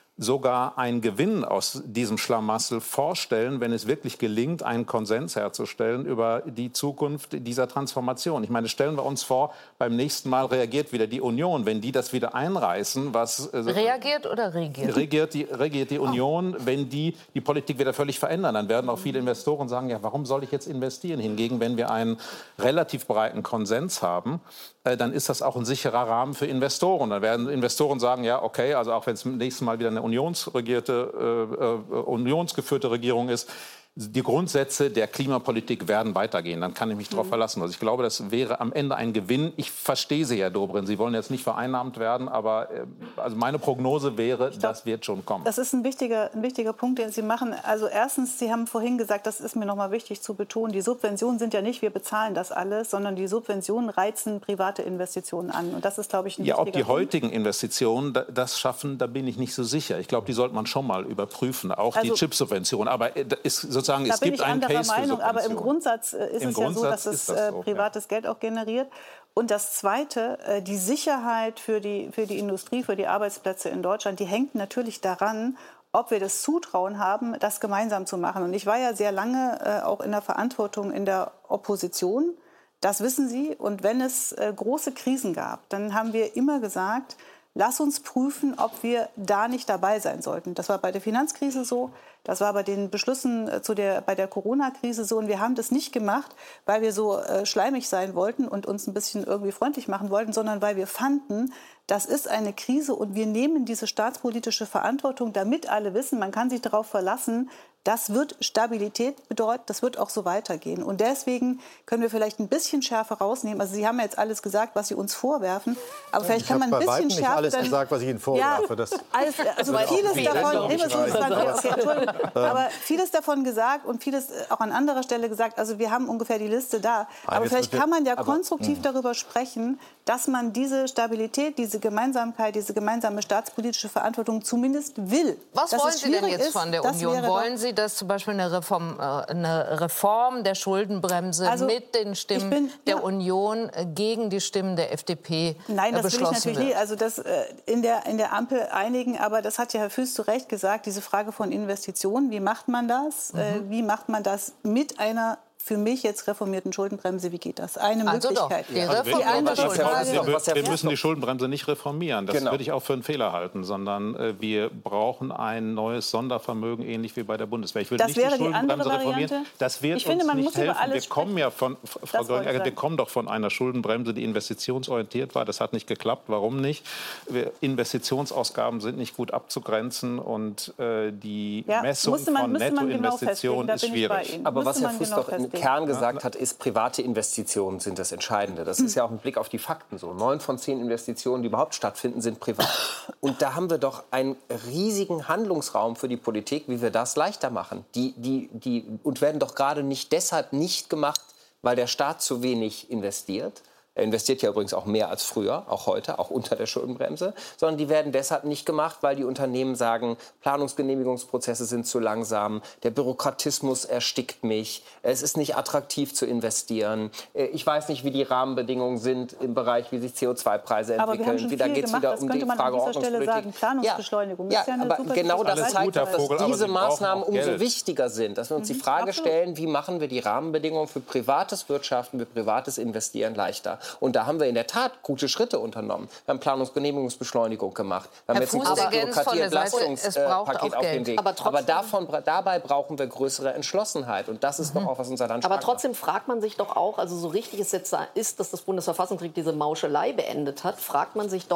sogar einen Gewinn aus diesem Schlamassel vorstellen, wenn es wirklich gelingt, einen Konsens herzustellen über die Zukunft dieser Transformation. Ich meine, stellen wir uns vor, beim nächsten Mal reagiert wieder die Union, wenn die das wieder einreißen, was... Äh, reagiert oder regiert? Regiert die, regiert die Union, oh. wenn die die Politik wieder völlig verändern. Dann werden auch viele Investoren sagen, ja, warum soll ich jetzt investieren? Hingegen, wenn wir einen relativ breiten Konsens haben, äh, dann ist das auch ein sicherer Rahmen für Investoren. Dann werden Investoren sagen, ja, okay, also auch wenn es nächstes Mal wieder eine unionsregierte, äh, äh, unionsgeführte Regierung ist, die Grundsätze der Klimapolitik werden weitergehen. Dann kann ich mich darauf verlassen. Also ich glaube, das wäre am Ende ein Gewinn. Ich verstehe Sie, Herr Dobrindt. Sie wollen jetzt nicht vereinnahmt werden, aber äh, also meine Prognose wäre, glaub, das wird schon kommen. Das ist ein wichtiger, ein wichtiger Punkt, den Sie machen. Also erstens, Sie haben vorhin gesagt, das ist mir noch mal wichtig zu betonen, die Subventionen sind ja nicht, wir bezahlen das alles, sondern die Subventionen reizen private Investitionen an. Und das ist, glaube ich, ein ja, wichtiger ob die Punkt. heutigen Investitionen das schaffen, da bin ich nicht so sicher. Ich glaube, die sollte man schon mal überprüfen, auch also, die Chipsubvention. Aber ist sozusagen, da es bin gibt ich einen Case Meinung, für aber im Grundsatz ist Im es Grundsatz ja so, dass es das so, privates ja. Geld auch generiert. Und das Zweite, die Sicherheit für die, für die Industrie, für die Arbeitsplätze in Deutschland, die hängt natürlich daran, ob wir das Zutrauen haben, das gemeinsam zu machen. Und ich war ja sehr lange äh, auch in der Verantwortung in der Opposition. Das wissen Sie. Und wenn es äh, große Krisen gab, dann haben wir immer gesagt, lass uns prüfen, ob wir da nicht dabei sein sollten. Das war bei der Finanzkrise so, das war bei den Beschlüssen zu der, bei der Corona-Krise so. Und wir haben das nicht gemacht, weil wir so äh, schleimig sein wollten und uns ein bisschen irgendwie freundlich machen wollten, sondern weil wir fanden, das ist eine Krise und wir nehmen diese staatspolitische Verantwortung, damit alle wissen, man kann sich darauf verlassen, das wird Stabilität bedeuten, das wird auch so weitergehen. Und deswegen können wir vielleicht ein bisschen Schärfe rausnehmen. Also Sie haben jetzt alles gesagt, was Sie uns vorwerfen, aber vielleicht ich kann man ein bisschen schärfer... Ich habe alles gesagt, was ich Ihnen vorwerfe. Ja, das alles, also vieles davon... Nee, so okay, Entschuldigung, aber vieles davon gesagt und vieles auch an anderer Stelle gesagt. Also wir haben ungefähr die Liste da. Aber Nein, vielleicht kann man ja aber, konstruktiv mh. darüber sprechen, dass man diese Stabilität, diese Gemeinsamkeit, diese gemeinsame staatspolitische Verantwortung zumindest will. Was dass wollen Sie denn jetzt ist, von der Union? Wollen Sie, dass zum Beispiel eine Reform, äh, eine Reform der Schuldenbremse also, mit den Stimmen bin, der ja. Union äh, gegen die Stimmen der F D P Nein, das beschlossen will ich natürlich wird? nicht. Also das äh, in der in der Ampel einigen, aber das hat ja Herr Füß zu Recht gesagt, diese Frage von Investitionen, wie macht man das? Mhm. Äh, wie macht man das mit einer für mich jetzt reformierten Schuldenbremse, wie geht das? Eine also Möglichkeit. Doch, die also die andere Frage, wir, wir, wir müssen die Schuldenbremse nicht reformieren. Das genau. würde ich auch für einen Fehler halten, sondern äh, wir brauchen ein neues Sondervermögen, ähnlich wie bei der Bundeswehr. Ich will das nicht wäre die Schuldenbremse die andere reformieren. Variante. Das wird ich uns finde, man nicht muss helfen. Über alles wir kommen ja von, Frau Göring, wir kommen doch von einer Schuldenbremse, die investitionsorientiert war. Das hat nicht geklappt. Warum nicht? Wir, Investitionsausgaben sind nicht gut abzugrenzen und äh, die ja, Messung man, von Nettoinvestitionen genau ist schwierig. Aber musste was Herr Fuß genau doch im Kern gesagt hat, ist, private Investitionen sind das Entscheidende. Das ist ja auch ein Blick auf die Fakten so. Neun von zehn Investitionen, die überhaupt stattfinden, sind privat. Und da haben wir doch einen riesigen Handlungsraum für die Politik, wie wir das leichter machen. Die, die, die, und werden doch gerade nicht deshalb nicht gemacht, weil der Staat zu wenig investiert. Er investiert ja übrigens auch mehr als früher, auch heute, auch unter der Schuldenbremse. Sondern die werden deshalb nicht gemacht, weil die Unternehmen sagen, Planungsgenehmigungsprozesse sind zu langsam, der Bürokratismus erstickt mich, es ist nicht attraktiv zu investieren. Ich weiß nicht, wie die Rahmenbedingungen sind im Bereich, wie sich C O zwei Preise entwickeln. Aber wir haben schon viel da geht's gemacht, wieder das um könnte die man Frage an dieser Stelle sagen. Planungsbeschleunigung. Ja, ist ja eine aber super genau das Sache. zeigt, dass Vogel, diese Maßnahmen umso Geld. wichtiger sind. Dass wir uns mhm, die Frage absolut. stellen, wie machen wir die Rahmenbedingungen für privates Wirtschaften, für privates Investieren leichter. Und da haben wir in der Tat gute Schritte unternommen. Wir haben Planungsgenehmigungsbeschleunigung gemacht. Wir haben Herr jetzt ein Fuß, großes der Bürokratieentlassungspaket auf dem Weg. Aber, Aber davon, dabei brauchen wir größere Entschlossenheit. Und das ist mhm. doch auch, was unser Land Aber trotzdem macht. fragt man sich doch auch, also so richtig es jetzt ist, dass das Bundesverfassungsgericht diese Mauschelei beendet hat, fragt man sich doch,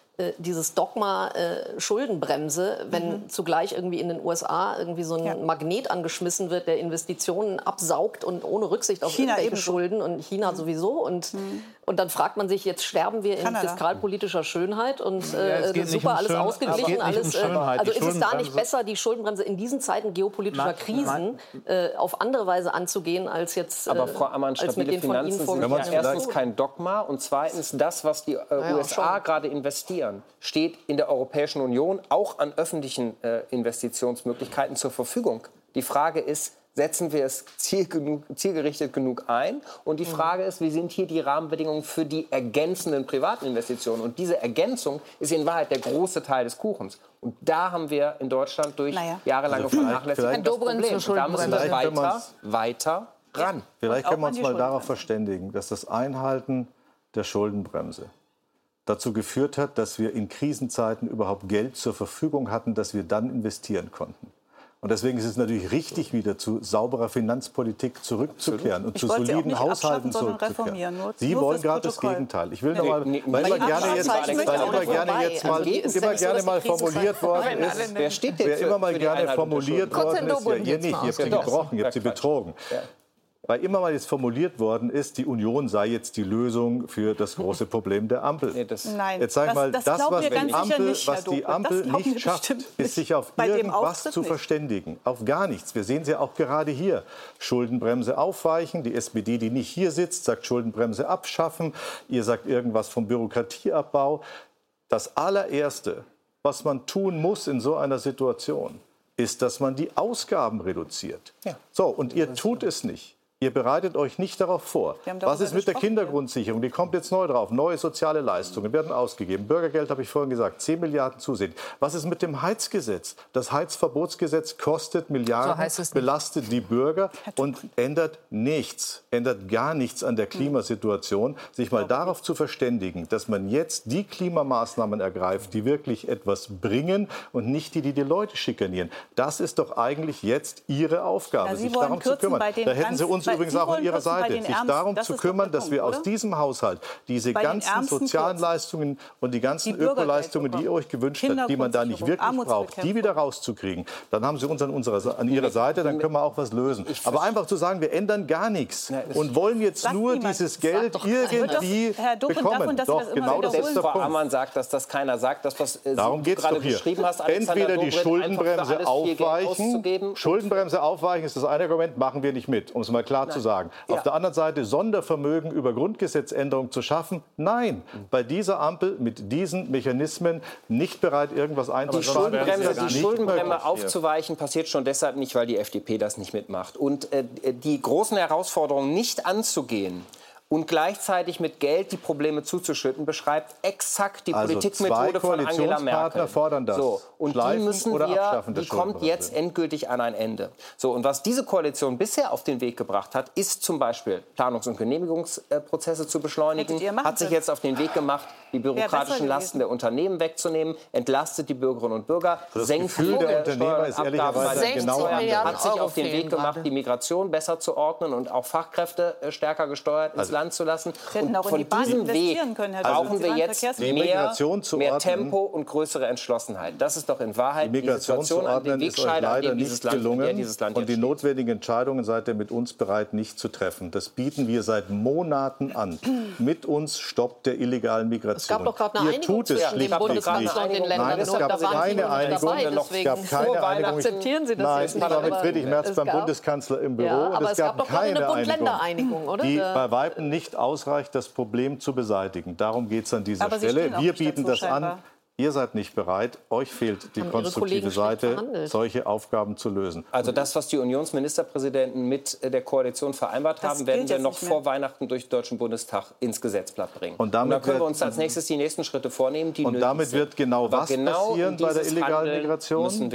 dieses Dogma äh, Schuldenbremse, wenn mhm. zugleich irgendwie in den U S A irgendwie so ein ja. Magnet angeschmissen wird, der Investitionen absaugt und ohne Rücksicht auf China irgendwelche ebenso. Schulden und China mhm. sowieso. Und, mhm. und dann fragt man sich, jetzt sterben wir Kanada. in fiskalpolitischer Schönheit und äh, ja, super, alles schön, ausgeglichen. Alles, um also ist es da nicht besser, die Schuldenbremse in diesen Zeiten geopolitischer nein, Krisen nein. Äh, auf andere Weise anzugehen, als jetzt äh, Aber Frau Ammann, stabile Finanzen sind ja erstens kein Dogma und zweitens das, was die äh, ja, U S A gerade investieren, steht in der Europäischen Union auch an öffentlichen äh, Investitionsmöglichkeiten zur Verfügung. Die Frage ist, setzen wir es ziel genug, zielgerichtet genug ein? Und die Frage ist, wie sind hier die Rahmenbedingungen für die ergänzenden privaten Investitionen? Und diese Ergänzung ist in Wahrheit der große Teil des Kuchens. Und da haben wir in Deutschland durch naja. jahrelange also Vernachlässigung das Problem. Und da müssen wir weiter, weiter ran. Vielleicht können wir uns mal darauf verständigen, dass das Einhalten der Schuldenbremse dazu geführt hat, dass wir in Krisenzeiten überhaupt Geld zur Verfügung hatten, das wir dann investieren konnten. Und deswegen ist es natürlich richtig, wieder zu sauberer Finanzpolitik zurückzukehren und ich zu soliden Haushalten zurückzukehren. Nur, Sie nur wollen gerade das Gegenteil. Ich will noch mal, nee, weil immer gerne jetzt, weil immer gerne jetzt mal, immer gerne mal formuliert worden ist, wer steht wer immer mal gerne formuliert worden ist, ja, ihr nicht, ihr habt sie gebrochen, ihr habt sie betrogen. Weil immer mal jetzt formuliert worden ist, die Union sei jetzt die Lösung für das große Problem der Ampel. Nee, das Nein, jetzt sag ich mal, das, das, das was, die Ampel, nicht, was die Ampel nicht schafft, ist sich auf irgendwas zu verständigen. Auf gar nichts. Wir sehen sie auch gerade hier. Schuldenbremse aufweichen. Die S P D, die nicht hier sitzt, sagt Schuldenbremse abschaffen. Ihr sagt irgendwas vom Bürokratieabbau. Das allererste, was man tun muss in so einer Situation, ist, dass man die Ausgaben reduziert. Ja. So, und ihr tut es nicht. Ihr bereitet euch nicht darauf vor. Was ist mit der Kindergrundsicherung? Die kommt jetzt neu drauf. Neue soziale Leistungen werden ausgegeben. Bürgergeld habe ich vorhin gesagt, zehn Milliarden zusehen. Was ist mit dem Heizgesetz? Das Heizverbotsgesetz kostet Milliarden, so belastet die Bürger und ändert nichts, ändert gar nichts an der Klimasituation. Sich mal darauf zu verständigen, dass man jetzt die Klimamaßnahmen ergreift, die wirklich etwas bringen und nicht die, die die Leute schikanieren. Das ist doch eigentlich jetzt Ihre Aufgabe, ja, sich darum zu kümmern. Da hätten Sie uns übrigens auch an Ihrer Seite, sich darum zu kümmern, dass wir aus diesem Haushalt diese ganzen sozialen Leistungen und die ganzen Ökoleistungen, die ihr euch gewünscht habt, die man da nicht wirklich braucht, die wieder rauszukriegen. Dann haben Sie uns an, unserer, an Ihrer Seite, dann können wir auch was lösen. Aber einfach zu sagen, wir ändern gar nichts und wollen jetzt nur dieses Geld irgendwie bekommen. Doch, genau das ist der Punkt. Frau Ammann sagt, dass das keiner sagt, das, was du gerade beschrieben hast. Entweder die Schuldenbremse aufweichen, Schuldenbremse aufweichen ist das eine Argument, machen wir nicht mit, um es mal klar Nein. zu sagen. Ja. Auf der anderen Seite Sondervermögen über Grundgesetzänderung zu schaffen? Nein, bei dieser Ampel mit diesen Mechanismen nicht bereit, irgendwas einzusparen. Die Schuldenbremse, die Schuldenbremse aufzuweichen passiert schon deshalb nicht, weil die F D P das nicht mitmacht. Und äh, die großen Herausforderungen nicht anzugehen und gleichzeitig mit Geld die Probleme zuzuschütten, beschreibt exakt die also Politikmethode von Angela Merkel. Fordern das. So, und die müssen wir, die kommt jetzt endgültig an ein Ende. So, und was diese Koalition bisher auf den Weg gebracht hat, ist zum Beispiel Planungs- und Genehmigungsprozesse zu beschleunigen, hat sich jetzt auf den Weg gemacht, die bürokratischen Lasten der Unternehmen wegzunehmen, entlastet die Bürgerinnen und Bürger, das senkt Gefühl der Unternehmer ist ehrlicherweise genau hat sich auf den Weg gemacht, die Migration besser zu ordnen und auch Fachkräfte stärker gesteuert ins also, Land zu lassen. Und von diesem Weg brauchen wir jetzt mehr, mehr Tempo und größere Entschlossenheit. Das ist doch in Wahrheit die, die Situation an dem Wegscheider, an dem dieses Land, gelungen, der dieses Land und die steht. Notwendigen Entscheidungen seid ihr mit uns bereit, nicht zu treffen. Das bieten wir seit Monaten an. Mit uns stoppt der illegalen Migration. Es gab doch gerade eine ihr Einigung tut es zwischen dem Bundeskanzler und den Ländern. Nein, es gab keine Einigung. Es gab keine Einigung. Akzeptieren Sie das Nein, jetzt ich nicht? war mit Friedrich Merz beim Bundeskanzler im Büro. Ja, und aber es, es gab, gab doch keine eine Bund-Länder-Einigung, oder? Die bei Weitem nicht ausreicht, das Problem zu beseitigen. Darum geht es an dieser aber Stelle. Wir bieten das an. Ihr seid nicht bereit, euch fehlt die konstruktive Seite, solche Aufgaben zu lösen. Also das, was die Unionsministerpräsidenten mit der Koalition vereinbart haben, werden wir noch vor Weihnachten durch den Deutschen Bundestag ins Gesetzblatt bringen. Und, damit und da können wir uns als nächstes die nächsten Schritte vornehmen, die Und damit wird genau was genau passieren bei der illegalen Migration? Müssen wir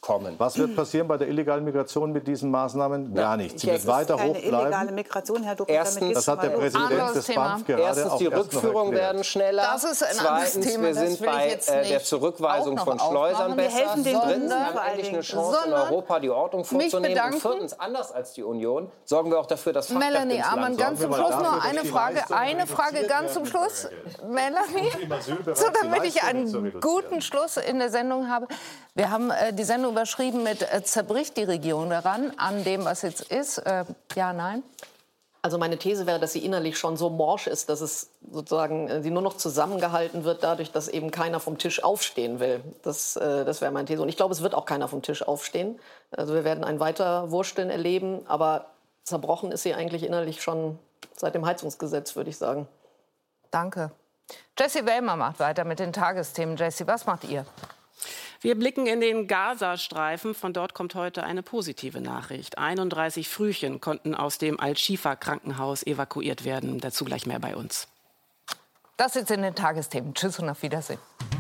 kommen. Was wird passieren bei der illegalen Migration mit diesen Maßnahmen? Gar nichts. Sie wird weiter hoch bleiben. Illegale Migration, Herr Doktor, Erstens, das hat der Präsident des B A M F gerade Erstens, die Rückführungen werden schneller. Das ist ein Zweitens, anderes Thema, wir sind bei äh, der Zurückweisung von Schleusern besser. Wir helfen den Drittens, wir haben endlich eine Chance, in Europa die Ordnung vorzunehmen. Und viertens, anders als die Union, sorgen wir auch dafür, dass Fachkräfte Melanie ins Land Amann, ganz zum Schluss noch eine Frage. Eine Frage ganz zum Schluss. Melanie, so damit ich einen guten Schluss in der Sendung habe. Wir haben äh, die Sendung überschrieben mit äh, zerbricht die Regierung daran, an dem, was jetzt ist. Äh, ja, nein? Also meine These wäre, dass sie innerlich schon so morsch ist, dass es sozusagen äh, sie nur noch zusammengehalten wird, dadurch, dass eben keiner vom Tisch aufstehen will. Das, äh, das wäre meine These. Und ich glaube, es wird auch keiner vom Tisch aufstehen. Also wir werden ein Weiterwursteln erleben. Aber zerbrochen ist sie eigentlich innerlich schon seit dem Heizungsgesetz, würde ich sagen. Danke. Jessie Wellmer macht weiter mit den Tagesthemen. Jessie, was macht ihr? Wir blicken in den Gazastreifen. Von dort kommt heute eine positive Nachricht. einunddreißig Frühchen konnten aus dem Al-Shifa-Krankenhaus evakuiert werden. Dazu gleich mehr bei uns. Das jetzt in den Tagesthemen. Tschüss und auf Wiedersehen.